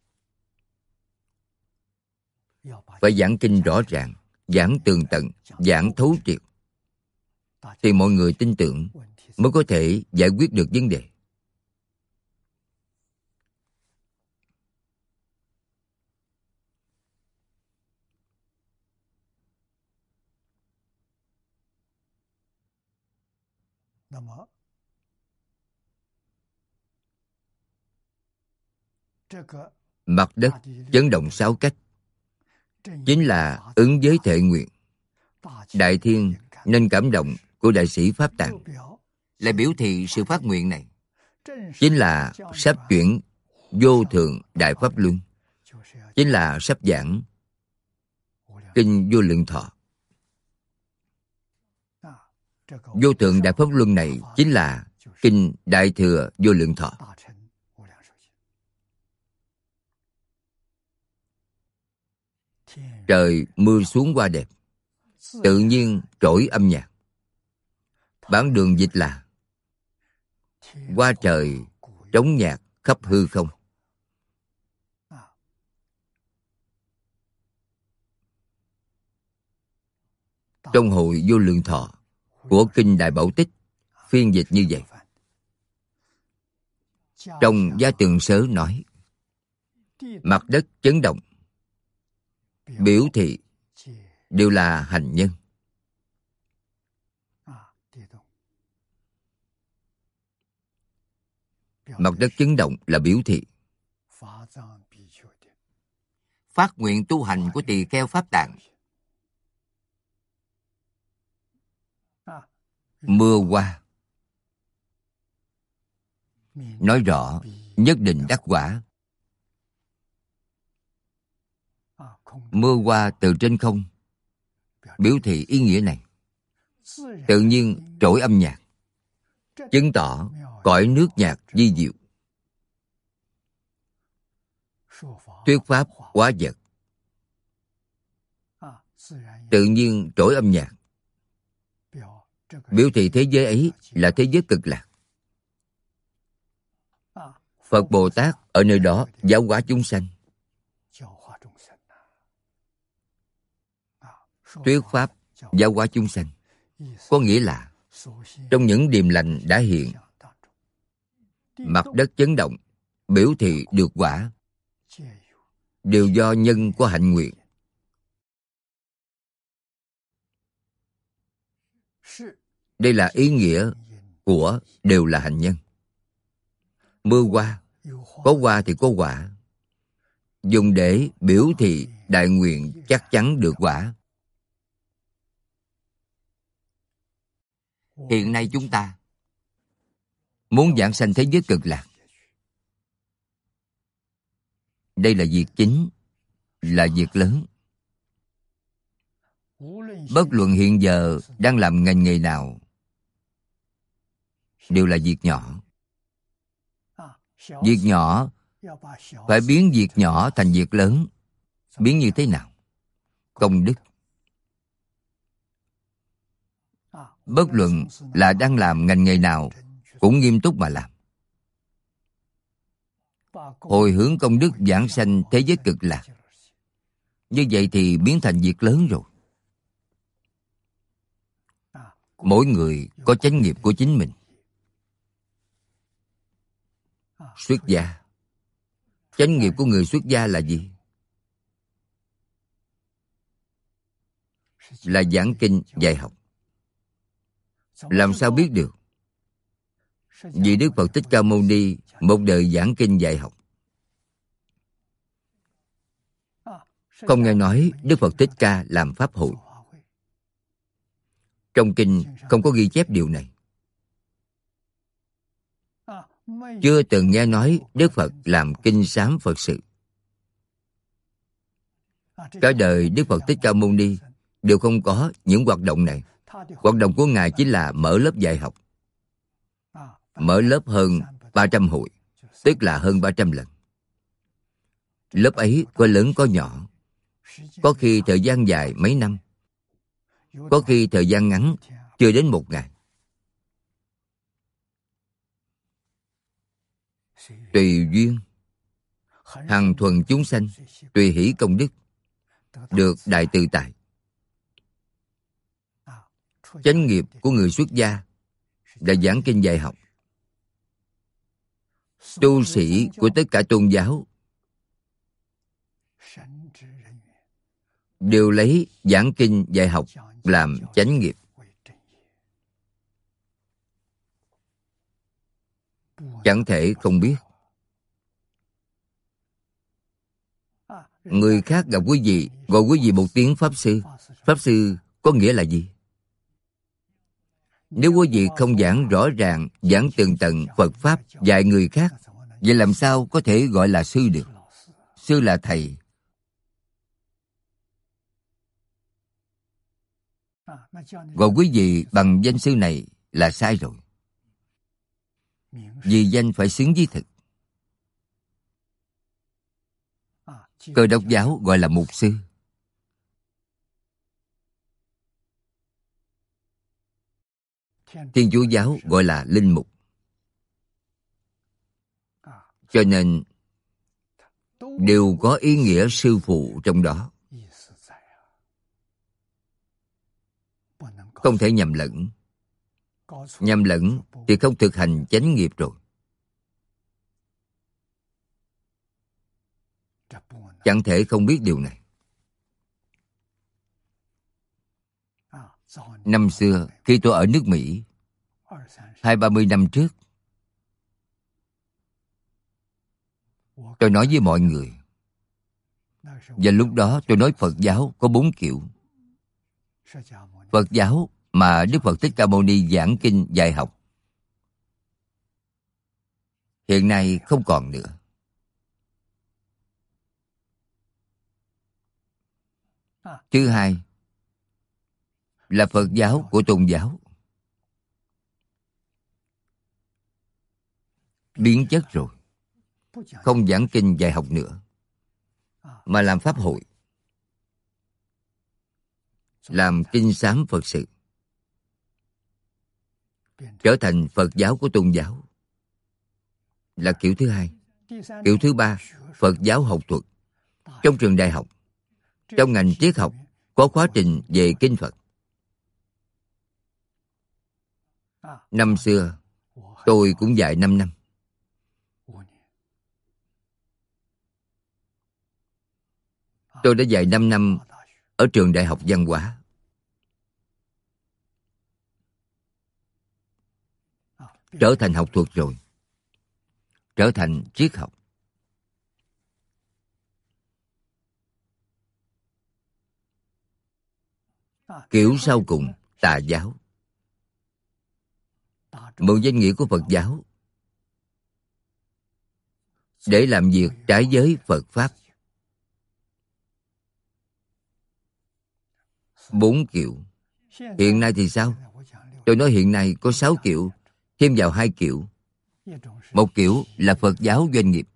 Phải giảng kinh rõ ràng, giảng tường tận, giảng thấu triệt, thì mọi người tin tưởng mới có thể giải quyết được vấn đề. Mặt đất chấn động 6 cách, chính là ứng với thệ nguyện. Đại thiên nên cảm động của đại sĩ Pháp Tạng, lại biểu thị sự phát nguyện này chính là sắp chuyển vô thượng đại pháp luân, chính là sắp giảng kinh Vô Lượng Thọ. Vô thượng đại pháp luân này chính là kinh Đại Thừa Vô Lượng Thọ. Trời mưa xuống hoa đẹp, tự nhiên trỗi âm nhạc. Bản đường dịch là hoa trời trống nhạc khắp hư không. Trong hội Vô Lượng Thọ của kinh Đại Bảo Tích phiên dịch như vậy. Trong Gia Tường Sớ nói, mặt đất chấn động, biểu thị đều là hành nhân. Mặt đất chấn động là biểu thị. Phát nguyện tu hành của tỳ kheo Pháp Tạng. Mưa hoa, nói rõ nhất định đắc quả. Mưa hoa từ trên không, biểu thị ý nghĩa này. Tự nhiên trỗi âm nhạc, chứng tỏ cõi nước nhạc vi diệu. Thuyết pháp hóa vật, tự nhiên trỗi âm nhạc, biểu thị thế giới ấy là thế giới cực lạc. Phật Bồ Tát ở nơi đó giáo hóa chúng sanh. Thuyết pháp giáo hóa chúng sanh, có nghĩa là trong những điềm lành đã hiện, mặt đất chấn động, biểu thị được quả, đều do nhân của hạnh nguyện. Đây là ý nghĩa của đều là hành nhân. Mưa hoa, có hoa thì có quả, dùng để biểu thị đại nguyện chắc chắn được quả. Hiện nay chúng ta muốn giảng sanh thế giới cực lạc, đây là việc chính, là việc lớn. Bất luận hiện giờ đang làm ngành nghề nào, đều là việc nhỏ. Việc nhỏ phải biến việc nhỏ thành việc lớn. Biến như thế nào? Công đức. Bất luận là đang làm ngành nghề nào, cũng nghiêm túc mà làm. Hồi hướng công đức giảng sanh thế giới cực lạc. Như vậy thì biến thành việc lớn rồi. Mỗi người có chánh nghiệp của chính mình. Xuất gia, chánh nghiệp của người xuất gia là gì? Là giảng kinh dạy học. Làm sao biết được? Vì Đức Phật Thích Ca Mâu Ni một đời giảng kinh dạy học. Không nghe nói Đức Phật Thích Ca làm pháp hội. Trong kinh không có ghi chép điều này. Chưa từng nghe nói Đức Phật làm kinh sám Phật sự. Cả đời Đức Phật Thích Ca Mâu Ni đều không có những hoạt động này. Hoạt động của Ngài chính là mở lớp dạy học. mở lớp hơn 300 hội, tức là hơn 300 lần. Lớp ấy có lớn có nhỏ, có khi thời gian dài mấy năm, có khi thời gian ngắn chưa đến 1 ngày. Tùy duyên, hằng thuần chúng sanh, tùy hỷ công đức, được đại tự tại. Chánh nghiệp của người xuất gia là giảng kinh dạy học. Tu sĩ của tất cả tôn giáo đều lấy giảng kinh dạy học làm chánh nghiệp. Chẳng thể không biết. Người khác gặp quý vị, gọi quý vị một tiếng Pháp Sư. Pháp Sư có nghĩa là gì? Nếu quý vị không giảng rõ ràng, giảng tường tận Phật Pháp dạy người khác, vậy làm sao có thể gọi là sư được? Sư là thầy. Gọi quý vị bằng danh sư này là sai rồi. Vì danh phải xứng với thực. Cơ đốc giáo gọi là mục sư. Thiên Chúa giáo gọi là linh mục. Cho nên đều có ý nghĩa sư phụ trong đó. Không thể nhầm lẫn. Nhầm lẫn thì không thực hành chánh nghiệp rồi. Chẳng thể không biết điều này. Năm xưa, khi tôi ở nước Mỹ, 20-30 năm trước, tôi nói với mọi người, và lúc đó tôi nói Phật giáo có 4 kiểu. Phật giáo mà Đức Phật Thích Ca Mâu Ni giảng kinh dạy học hiện nay không còn nữa. Thứ hai là Phật giáo của tôn giáo. Biến chất rồi. Không giảng kinh dạy học nữa, mà làm pháp hội, làm kinh sám Phật sự, trở thành Phật giáo của tôn giáo, là kiểu thứ hai. Kiểu thứ ba, Phật giáo học thuật. Trong trường đại học, trong ngành triết học, có khóa trình về kinh Phật. Năm xưa, tôi cũng dạy 5 năm. Tôi đã dạy 5 năm ở trường đại học văn hóa. Trở thành học thuật rồi. Trở thành triết học. Kiểu sau cùng, tà giáo. Mượn danh nghĩa của Phật giáo để làm việc trái với Phật Pháp. 4 kiểu. Hiện nay thì sao? Tôi nói hiện nay có 6 kiểu, thêm vào 2 kiểu. Một kiểu là Phật giáo doanh nghiệp.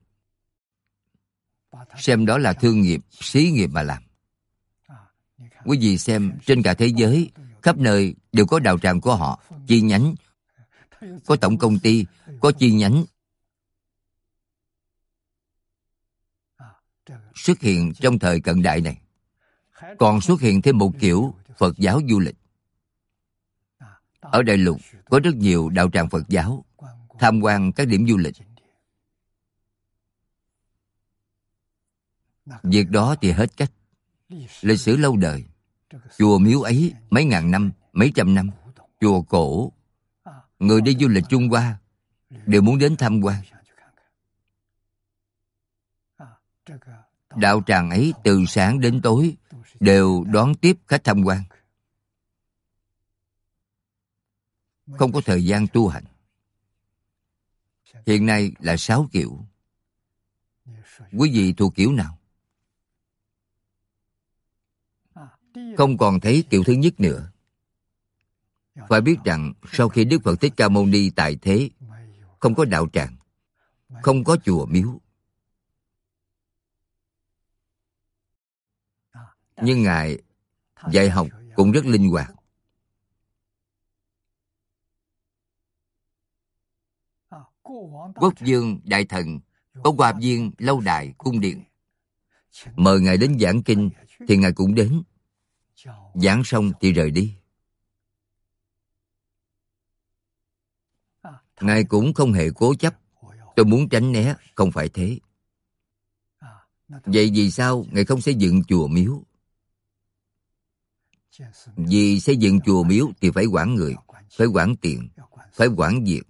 Xem đó là thương nghiệp, xí nghiệp mà làm. Quý vị xem trên cả thế giới, khắp nơi đều có đạo tràng của họ, chi nhánh, có tổng công ty, có chi nhánh. Xuất hiện trong thời cận đại này. Còn xuất hiện thêm một kiểu Phật giáo du lịch. Ở Đại Lục có rất nhiều đạo tràng Phật giáo, tham quan các điểm du lịch. Việc đó thì hết cách. Lịch sử lâu đời. Chùa miếu ấy mấy ngàn năm, mấy trăm năm. Chùa cổ. Người đi du lịch Trung Hoa đều muốn đến tham quan. Đạo tràng ấy từ sáng đến tối đều đón tiếp khách tham quan. Không có thời gian tu hành. Hiện nay là 6 kiểu. Quý vị thuộc kiểu nào? Không còn thấy kiểu thứ nhất nữa. Phải biết rằng sau khi Đức Phật Thích Ca Mâu Ni tại thế, không có đạo tràng, không có chùa miếu. Nhưng Ngài dạy học cũng rất linh hoạt. Quốc vương đại thần có hoa viên, lâu đài, cung điện. Mời Ngài đến giảng kinh thì Ngài cũng đến. Giảng xong thì rời đi. Ngài cũng không hề cố chấp, tôi muốn tránh né, không phải thế. Vậy vì sao Ngài không xây dựng chùa miếu? Vì xây dựng chùa miếu thì phải quản người, phải quản tiền, phải quản việc.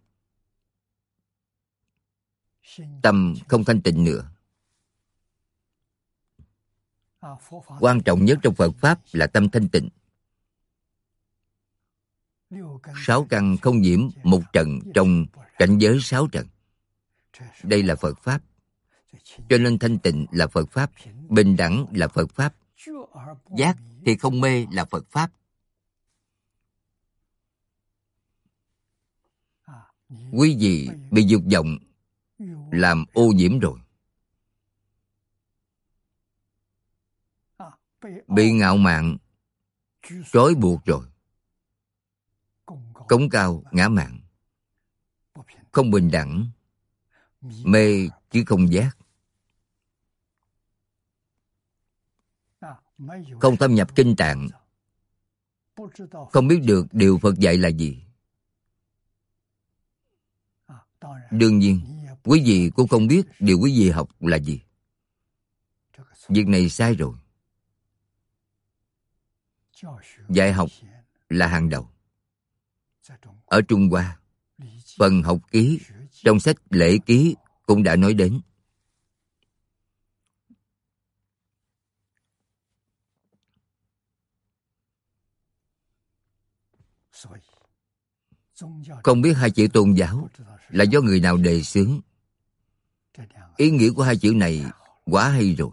Tâm không thanh tịnh nữa. Quan trọng nhất trong Phật Pháp là tâm thanh tịnh. 6 căn không nhiễm một trần trong cảnh giới 6 trần. Đây là Phật Pháp. Cho nên thanh tịnh là Phật Pháp, bình đẳng là Phật Pháp, giác thì không mê là Phật Pháp. Quý vị bị dục vọng làm ô nhiễm rồi, bị ngạo mạn trói buộc rồi, cống cao ngã mạn, không bình đẳng, mê chứ không giác. Không thâm nhập kinh tạng, không biết được điều Phật dạy là gì. Đương nhiên, quý vị cũng không biết điều quý vị học là gì. Việc này sai rồi. Dạy học là hàng đầu. Ở Trung Hoa, phần học ký trong sách lễ ký cũng đã nói đến. Không biết 2 chữ tôn giáo là do người nào đề xướng. Ý nghĩa của 2 chữ này quá hay rồi.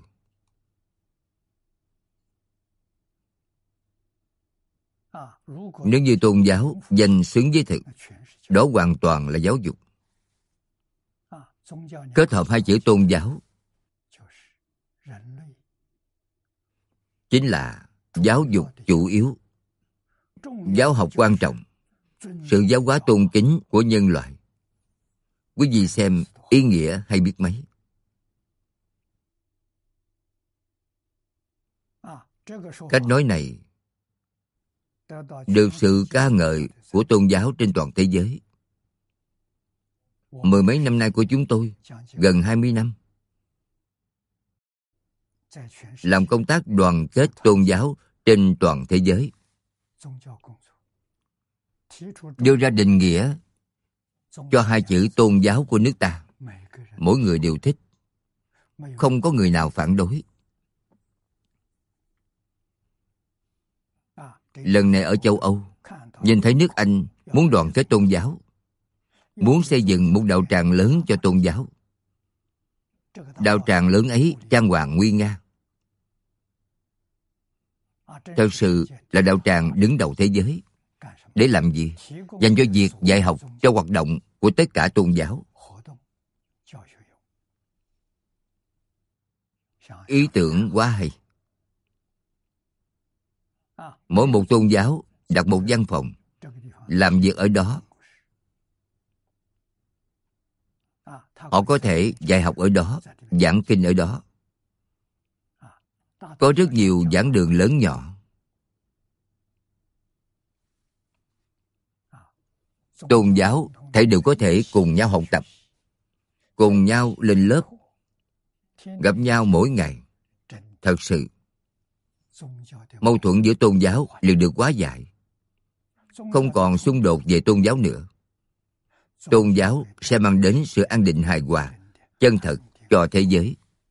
Nếu như tôn giáo danh xứng với thực, đó hoàn toàn là giáo dục. Kết hợp 2 chữ tôn giáo chính là giáo dục chủ yếu. Giáo học quan trọng, sự giáo hóa tôn kính của nhân loại. Quý vị xem ý nghĩa hay biết mấy. Cách nói này được sự ca ngợi của tôn giáo trên toàn thế giới. 10 mấy năm nay của chúng tôi, gần 20 năm, làm công tác đoàn kết tôn giáo trên toàn thế giới. Đưa ra định nghĩa cho 2 chữ tôn giáo của nước ta. Mỗi người đều thích, không có người nào phản đối. Lần này ở châu Âu, nhìn thấy nước Anh muốn đoàn kết tôn giáo, muốn xây dựng một đạo tràng lớn cho tôn giáo. Đạo tràng lớn ấy trang hoàng nguy nga. Thật sự là đạo tràng đứng đầu thế giới. Để làm gì? Dành cho việc dạy học, cho hoạt động của tất cả tôn giáo. Ý tưởng quá hay. Mỗi một tôn giáo đặt một văn phòng, làm việc ở đó. Họ có thể dạy học ở đó, giảng kinh ở đó. Có rất nhiều giảng đường lớn nhỏ. Tôn giáo thảy đều có thể cùng nhau học tập, cùng nhau lên lớp, gặp nhau mỗi ngày. Thật sự, mâu thuẫn giữa tôn giáo liền được hóa giải. Không còn xung đột về tôn giáo nữa. Tôn giáo sẽ mang đến sự an định hài hòa, chân thật cho thế giới.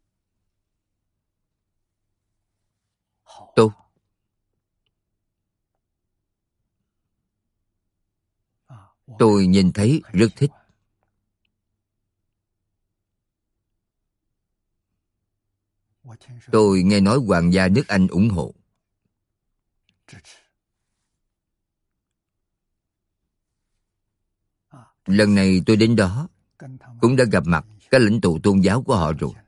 Tốt. Tôi nhìn thấy rất thích. Tôi nghe nói hoàng gia nước Anh ủng hộ. Lần này tôi đến đó cũng đã gặp mặt các lãnh tụ tôn giáo của họ rồi.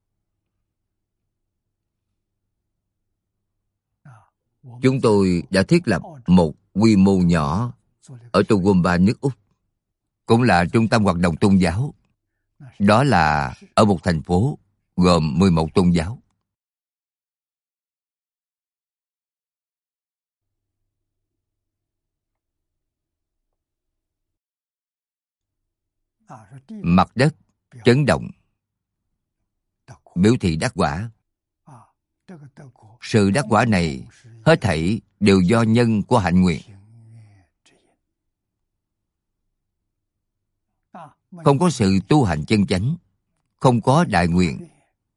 Chúng tôi đã thiết lập một quy mô nhỏ ở Toowoomba, nước Úc, cũng là trung tâm hoạt động tôn giáo. Đó là ở một thành phố gồm 11 tôn giáo. Mặt đất chấn động, biểu thị đắc quả. Sự đắc quả này hết thảy đều do nhân của hạnh nguyện. Không có sự tu hành chân chánh, không có đại nguyện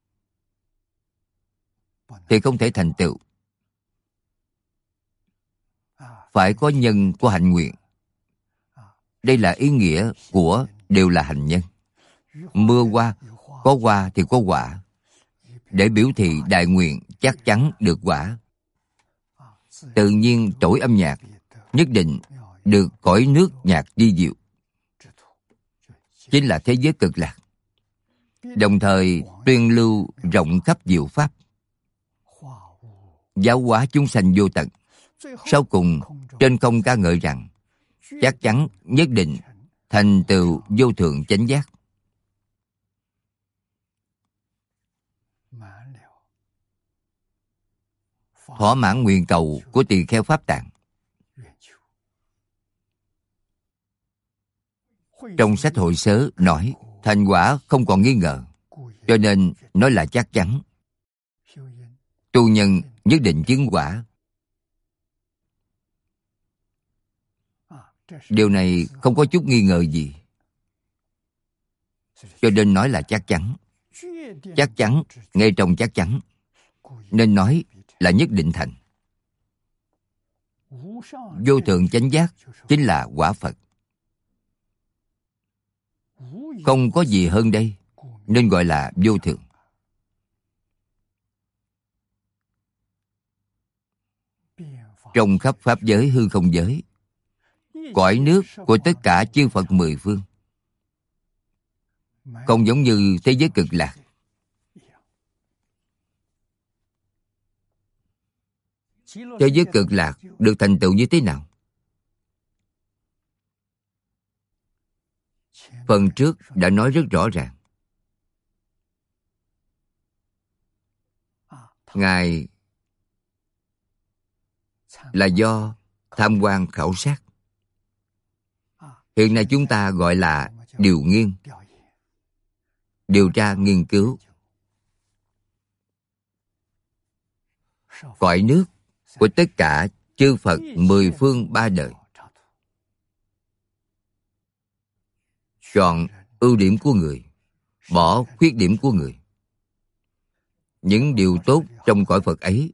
thì không thể thành tựu. Phải có nhân của hạnh nguyện. Đây là ý nghĩa của đều là hành nhân. Mưa hoa, có hoa thì có quả. Để biểu thị đại nguyện chắc chắn được quả. Tự nhiên trỗi âm nhạc nhất định được cõi nước nhạc vi diệu, chính là thế giới cực lạc. Đồng thời tuyên lưu rộng khắp diệu pháp, giáo hóa chúng sanh vô tận. Sau cùng trên không ca ngợi rằng chắc chắn nhất định thành tựu vô thượng chánh giác. Thỏa mãn nguyện cầu của tỳ kheo Pháp Tạng. Trong sách hội sớ nói thành quả không còn nghi ngờ, cho nên nói là chắc chắn. Tu nhân nhất định chứng quả. Điều này không có chút nghi ngờ gì, cho nên nói là chắc chắn. Chắc chắn ngay trong chắc chắn, nên nói là nhất định thành. Vô thượng chánh giác chính là quả Phật. Không có gì hơn đây, nên gọi là vô thượng. Trong khắp pháp giới hư không giới, cõi nước của tất cả chư Phật mười phương, không giống như thế giới cực lạc. Thế giới cực lạc được thành tựu như thế nào? Phần trước đã nói rất rõ ràng. Ngài là do tham quan khảo sát. Hiện nay chúng ta gọi là điều nghiên, điều tra nghiên cứu. Cõi nước của tất cả chư Phật mười phương ba đời, chọn ưu điểm của người, bỏ khuyết điểm của người. Những điều tốt trong cõi Phật ấy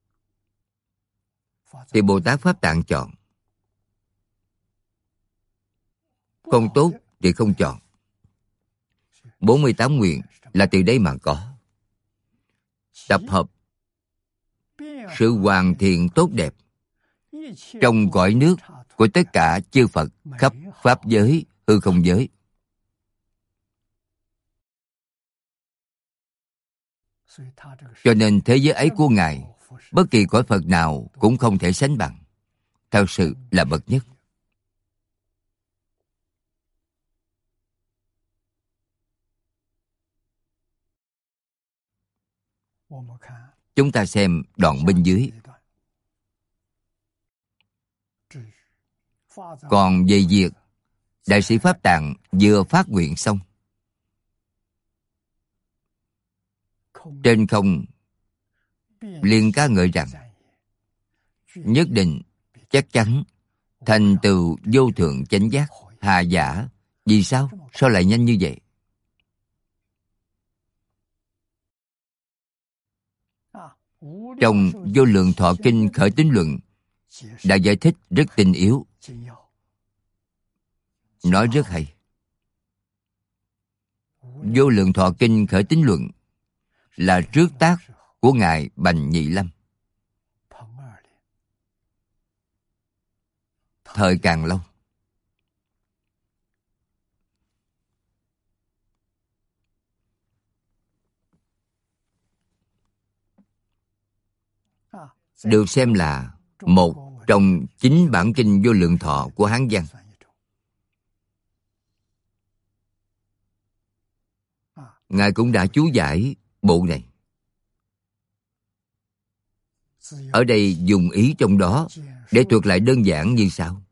thì Bồ Tát Pháp Tạng chọn, không tốt thì không chọn. 48 nguyện là từ đây mà có. Tập hợp sự hoàn thiện tốt đẹp trong cõi nước của tất cả chư Phật khắp pháp giới, hư không giới. Cho nên thế giới ấy của Ngài, bất kỳ cõi Phật nào cũng không thể sánh bằng. Thật sự là bậc nhất. Chúng ta xem đoạn bên dưới. Còn về việc Đại sĩ Pháp Tạng vừa phát nguyện xong, trên không liền ca ngợi rằng nhất định chắc chắn thành tựu vô thượng chánh giác. Hà giả. Vì sao? Sao lại nhanh như vậy? Trong Vô Lượng Thọ Kinh Khởi Tín Luận đã giải thích rất tinh yếu, nói rất hay. Vô Lượng Thọ Kinh Khởi Tín Luận là trước tác của Ngài Bành Nhị Lâm, thời Càn Long. được xem là một trong 9 bản kinh Vô Lượng Thọ của Hán văn. Ngài cũng đã chú giải bộ này. Ở đây dùng ý trong đó để thuật lại đơn giản như sau.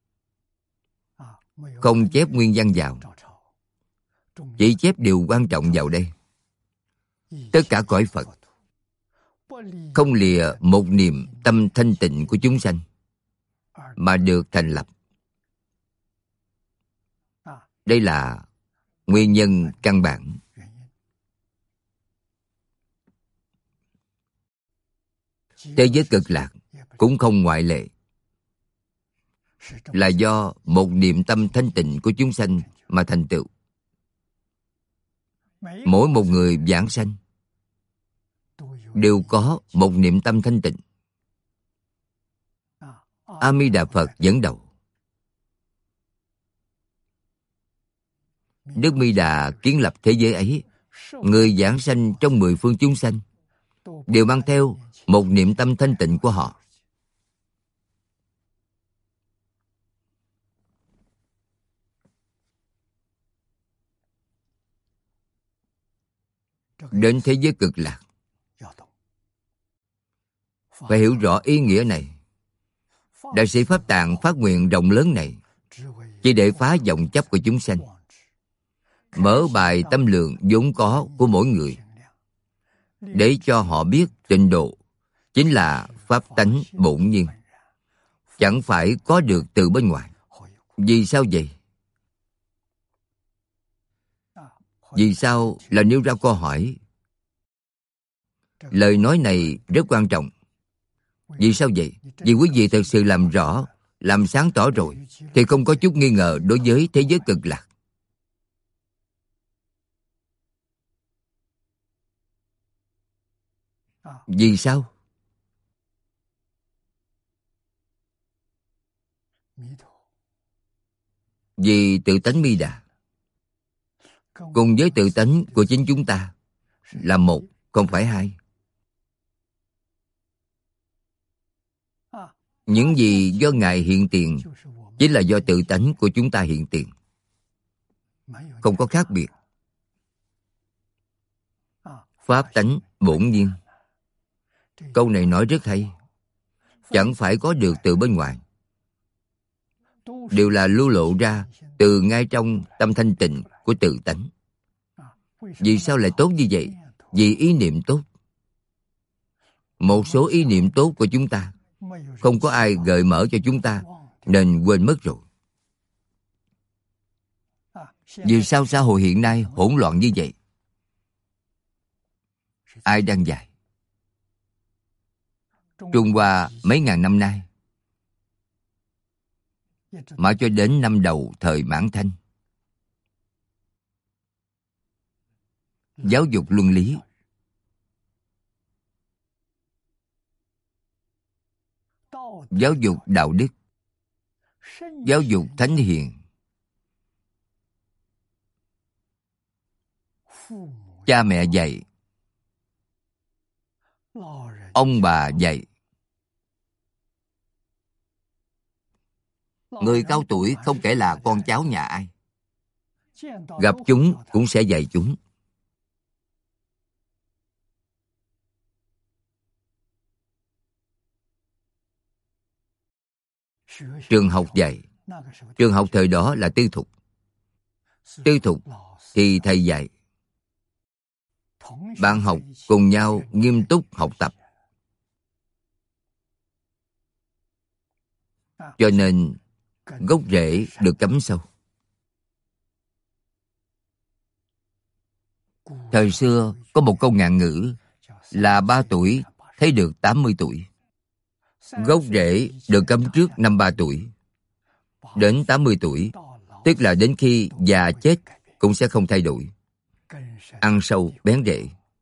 Không chép nguyên văn vào, chỉ chép điều quan trọng vào đây. Tất cả cõi Phật không lìa một niềm tâm thanh tịnh của chúng sanh mà được thành lập. Đây là nguyên nhân căn bản. Thế giới Cực Lạc cũng không ngoại lệ, là do một niệm tâm thanh tịnh của chúng sanh mà thành tựu. Mỗi một người vãng sanh đều có một niệm tâm thanh tịnh. A Di Đà Phật dẫn đầu. Đức Mi Đà kiến lập thế giới ấy. Người vãng sanh trong 10 phương chúng sanh đều mang theo một niệm tâm thanh tịnh của họ. Đến thế giới Cực Lạc, phải hiểu rõ ý nghĩa này. Đại sĩ Pháp Tạng phát nguyện rộng lớn này chỉ để phá vọng chấp của chúng sanh, mở bài tâm lượng vốn có của mỗi người, để cho họ biết tịnh độ chính là pháp tánh bổn nhiên, chẳng phải có được từ bên ngoài. Vì sao vậy? Vì sao là nêu ra câu hỏi? Lời nói này rất quan trọng. Vì sao vậy? Vì quý vị thật sự làm rõ, làm sáng tỏ rồi, thì không có chút nghi ngờ đối với thế giới Cực Lạc. Vì sao? Vì tự tánh Mi Đà cùng với tự tánh của chính chúng ta là một, không phải hai. Những gì do Ngài hiện tiền chính là do tự tánh của chúng ta hiện tiền, không có khác biệt. Pháp tánh bổn nhiên. Câu này nói rất hay. Chẳng phải có được từ bên ngoài, đều là lưu lộ ra từ ngay trong tâm thanh tịnh của tự tánh. Vì sao lại tốt như vậy? Vì ý niệm tốt. Một số ý niệm tốt của chúng ta không có ai gợi mở cho chúng ta, nên quên mất rồi. Vì sao xã hội hiện nay hỗn loạn như vậy? Ai đang dạy? Trung Hoa mấy ngàn năm nay, mãi cho đến năm đầu thời Mãn Thanh, giáo dục luân lý, giáo dục đạo đức, giáo dục thánh hiền. Cha mẹ dạy, ông bà dạy. Người cao tuổi không kể là con cháu nhà ai, gặp chúng cũng sẽ dạy chúng. Trường học dạy. Trường học thời đó là tư thục. Tư thục thì thầy dạy, bạn học cùng nhau nghiêm túc học tập. Cho nên gốc rễ được cắm sâu. Thời xưa có một câu ngạn ngữ là 3 tuổi thấy được 80 tuổi. Gốc rễ được cắm trước năm 3 tuổi. Đến 80 tuổi, tức là đến khi già chết cũng sẽ không thay đổi. Ăn sâu bén rễ.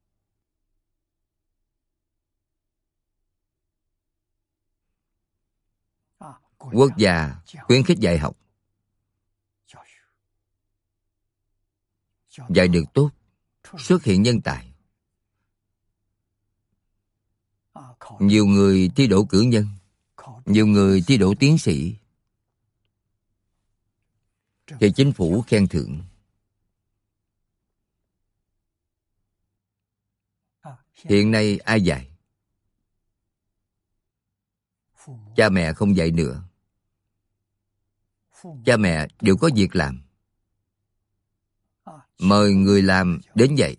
Quốc gia khuyến khích dạy học. Dạy được tốt, xuất hiện nhân tài. Nhiều người thi đỗ cử nhân, nhiều người thi đỗ tiến sĩ, thì chính phủ khen thưởng. Hiện nay ai dạy? Cha mẹ không dạy nữa. Cha mẹ đều có việc làm, mời người làm đến dạy.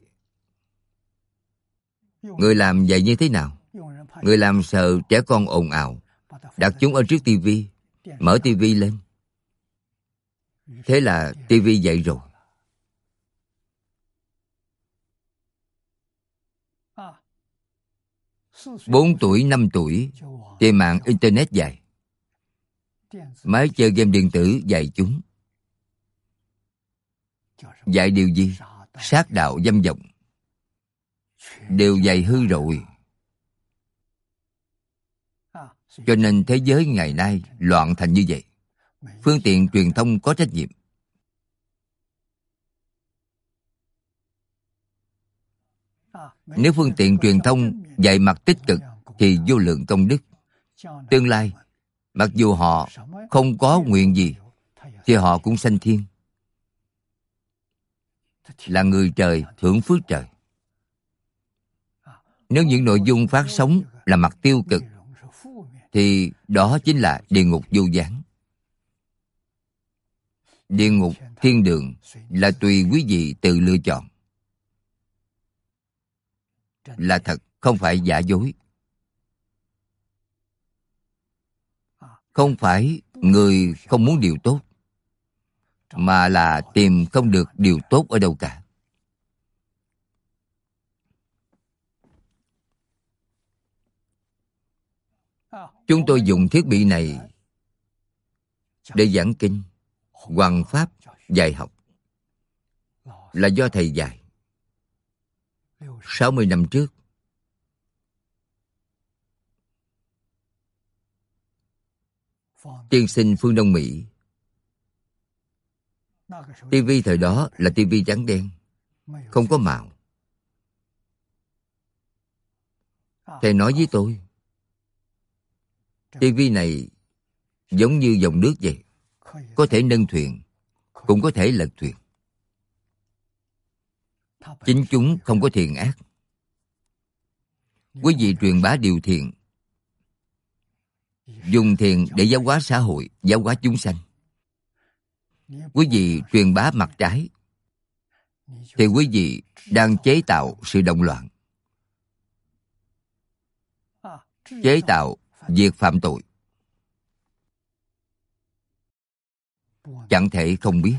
Người làm dạy như thế nào? Người làm sợ trẻ con ồn ào, đặt chúng ở trước tivi, mở tivi lên. Thế là tivi dạy rồi. 4 tuổi, 5 tuổi thì mạng Internet dạy. Máy chơi game điện tử dạy chúng. Dạy điều gì? Sát đạo dâm vọng. Đều dạy hư rồi. Cho nên thế giới ngày nay loạn thành như vậy. Phương tiện truyền thông có trách nhiệm. Nếu phương tiện truyền thông dạy mặt tích cực thì vô lượng công đức. Tương lai, mặc dù họ không có nguyện gì, thì họ cũng sanh thiên. Là người trời, hưởng phước trời. Nếu những nội dung phát sóng là mặt tiêu cực, thì đó chính là địa ngục vô gián. Địa ngục, thiên đường là tùy quý vị tự lựa chọn. Là thật, không phải giả dối. Không phải người không muốn điều tốt, mà là tìm không được điều tốt ở đâu cả. Chúng tôi dùng thiết bị này để giảng kinh, hoằng pháp, dạy học. Là do thầy dạy. 60 năm trước, tiên sinh phương Đông Mỹ. TV thời đó là TV trắng đen, không có màu. Thầy nói với tôi, TV này giống như dòng nước vậy, có thể nâng thuyền, cũng có thể lật thuyền. Chính chúng không có thiện ác. Quý vị truyền bá điều thiện, dùng thiện để giáo hóa xã hội, giáo hóa chúng sanh. Quý vị truyền bá mặt trái, thì quý vị đang chế tạo sự động loạn, chế tạo việc phạm tội. Chẳng thể không biết.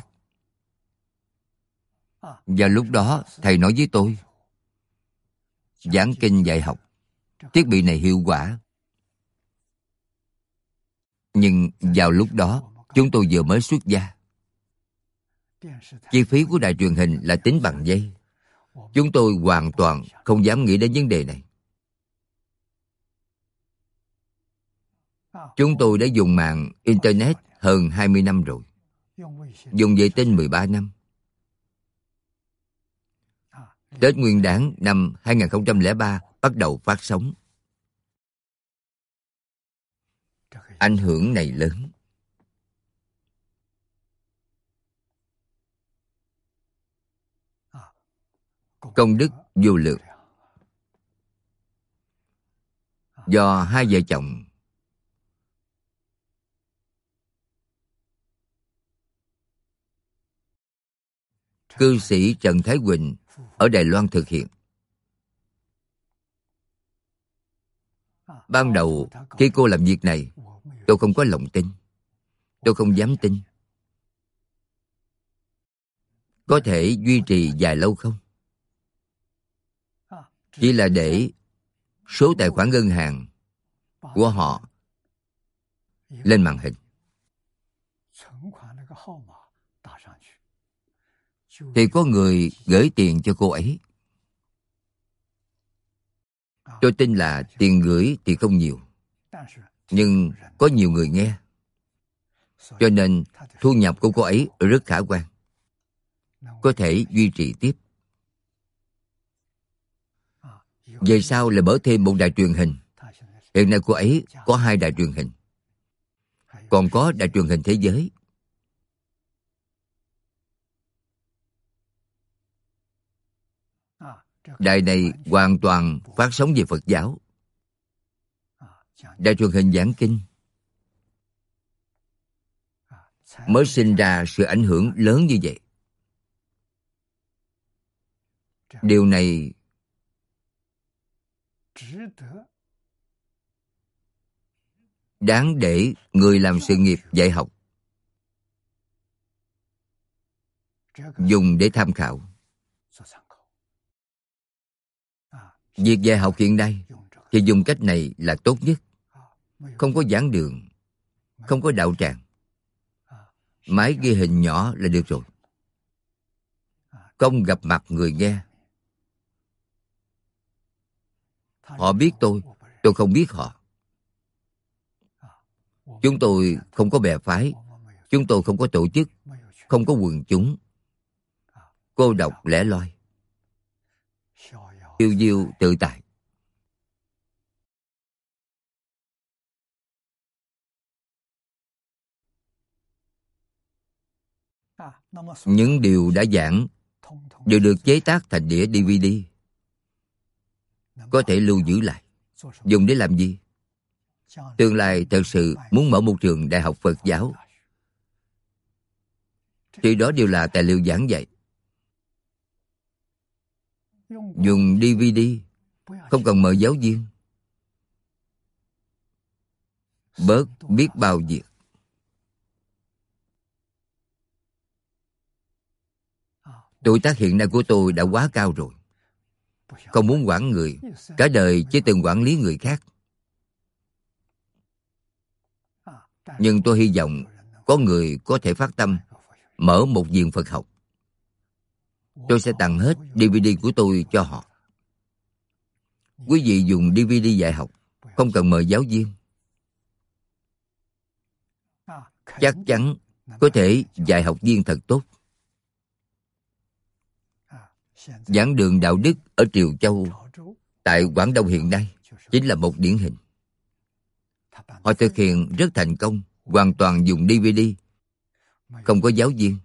Và lúc đó thầy nói với tôi, giảng kinh dạy học, thiết bị này hiệu quả. Nhưng vào lúc đó chúng tôi vừa mới xuất gia. Chi phí của đài truyền hình là tính bằng giây. Chúng tôi hoàn toàn không dám nghĩ đến vấn đề này. Chúng tôi đã dùng mạng Internet hơn 20 năm rồi. Dùng vệ tinh 13 năm. Tết Nguyên Đán năm 2003 bắt đầu phát sóng. Ảnh hưởng này lớn. Công đức vô lượng. Do hai vợ chồng cư sĩ Trần Thái Quỳnh ở Đài Loan thực hiện. Ban đầu khi cô làm việc này, tôi không có lòng tin. Tôi không dám tin. Có thể duy trì dài lâu không? Chỉ là để số tài khoản ngân hàng của họ lên màn hình, thì có người gửi tiền cho cô ấy. Tôi tin là tiền gửi thì không nhiều, nhưng có nhiều người nghe, cho nên thu nhập của cô ấy rất khả quan, có thể duy trì tiếp. Về sau lại mở thêm một đài truyền hình. Hiện nay cô ấy có 2 đài truyền hình, còn có đài truyền hình thế giới. Đài này hoàn toàn phát sóng về Phật giáo. Đài truyền hình giảng kinh mới sinh ra sự ảnh hưởng lớn như vậy. Điều này đáng để người làm sự nghiệp dạy học dùng để tham khảo. Việc dạy học hiện nay thì dùng cách này là tốt nhất. Không có giảng đường, không có đạo tràng, máy ghi hình nhỏ là được rồi. Không gặp mặt người nghe. Họ biết tôi không biết họ. Chúng tôi không có bè phái, chúng tôi không có tổ chức, không có quần chúng. Cô độc lẻ loi, tiêu diêu tự tại. Những điều đã giảng đều được chế tác thành đĩa DVD, có thể lưu giữ lại. Dùng để làm gì? Tương lai thật sự muốn mở một trường đại học Phật giáo thì đó đều là tài liệu giảng dạy. Dùng DVD, không cần mời giáo viên. Bớt biết bao việc. Tuổi tác hiện nay của tôi đã quá cao rồi. Không muốn quản người, cả đời chỉ từng quản lý người khác. Nhưng tôi hy vọng có người có thể phát tâm mở một viện Phật học. Tôi sẽ tặng hết DVD của tôi cho họ. Quý vị dùng DVD dạy học, không cần mời giáo viên. Chắc chắn có thể dạy học viên thật tốt. Giảng đường đạo đức ở Triều Châu, tại Quảng Đông hiện nay, chính là một điển hình. Họ thực hiện rất thành công, hoàn toàn dùng DVD, không có giáo viên.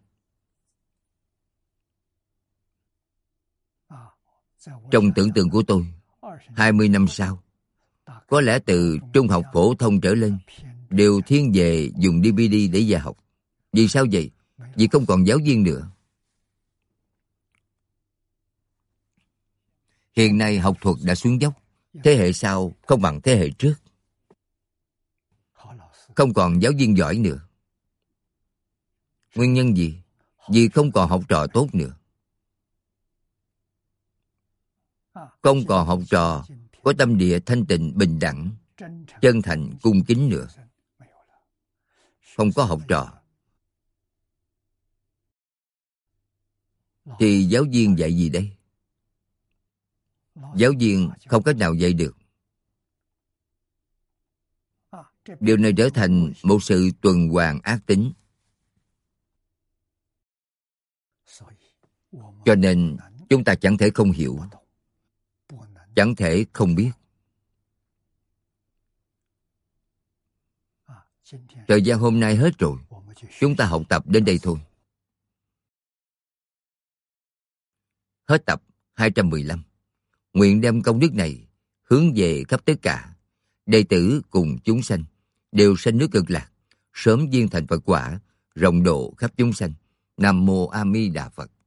Trong tưởng tượng của tôi, 20 năm sau, có lẽ từ trung học phổ thông trở lên, đều thiên về dùng DVD để dạy học. Vì sao vậy? Vì không còn giáo viên nữa. Hiện nay học thuật đã xuống dốc, thế hệ sau không bằng thế hệ trước. Không còn giáo viên giỏi nữa. Nguyên nhân gì? Vì không còn học trò tốt nữa. Không còn học trò có tâm địa thanh tịnh, bình đẳng, chân thành, cung kính nữa. Không có học trò thì giáo viên dạy gì đây? Giáo viên không cách nào dạy được. Điều này trở thành một sự tuần hoàn ác tính. Cho nên chúng ta chẳng thể không hiểu, chẳng thể không biết. Thời gian hôm nay hết rồi, chúng ta học tập đến đây thôi. Hết tập 215. Nguyện đem công đức này hướng về khắp tất cả đệ tử cùng chúng sanh, đều sanh nước Cực Lạc, sớm viên thành Phật quả, rộng độ khắp chúng sanh. Nam mô A Di Đà Phật.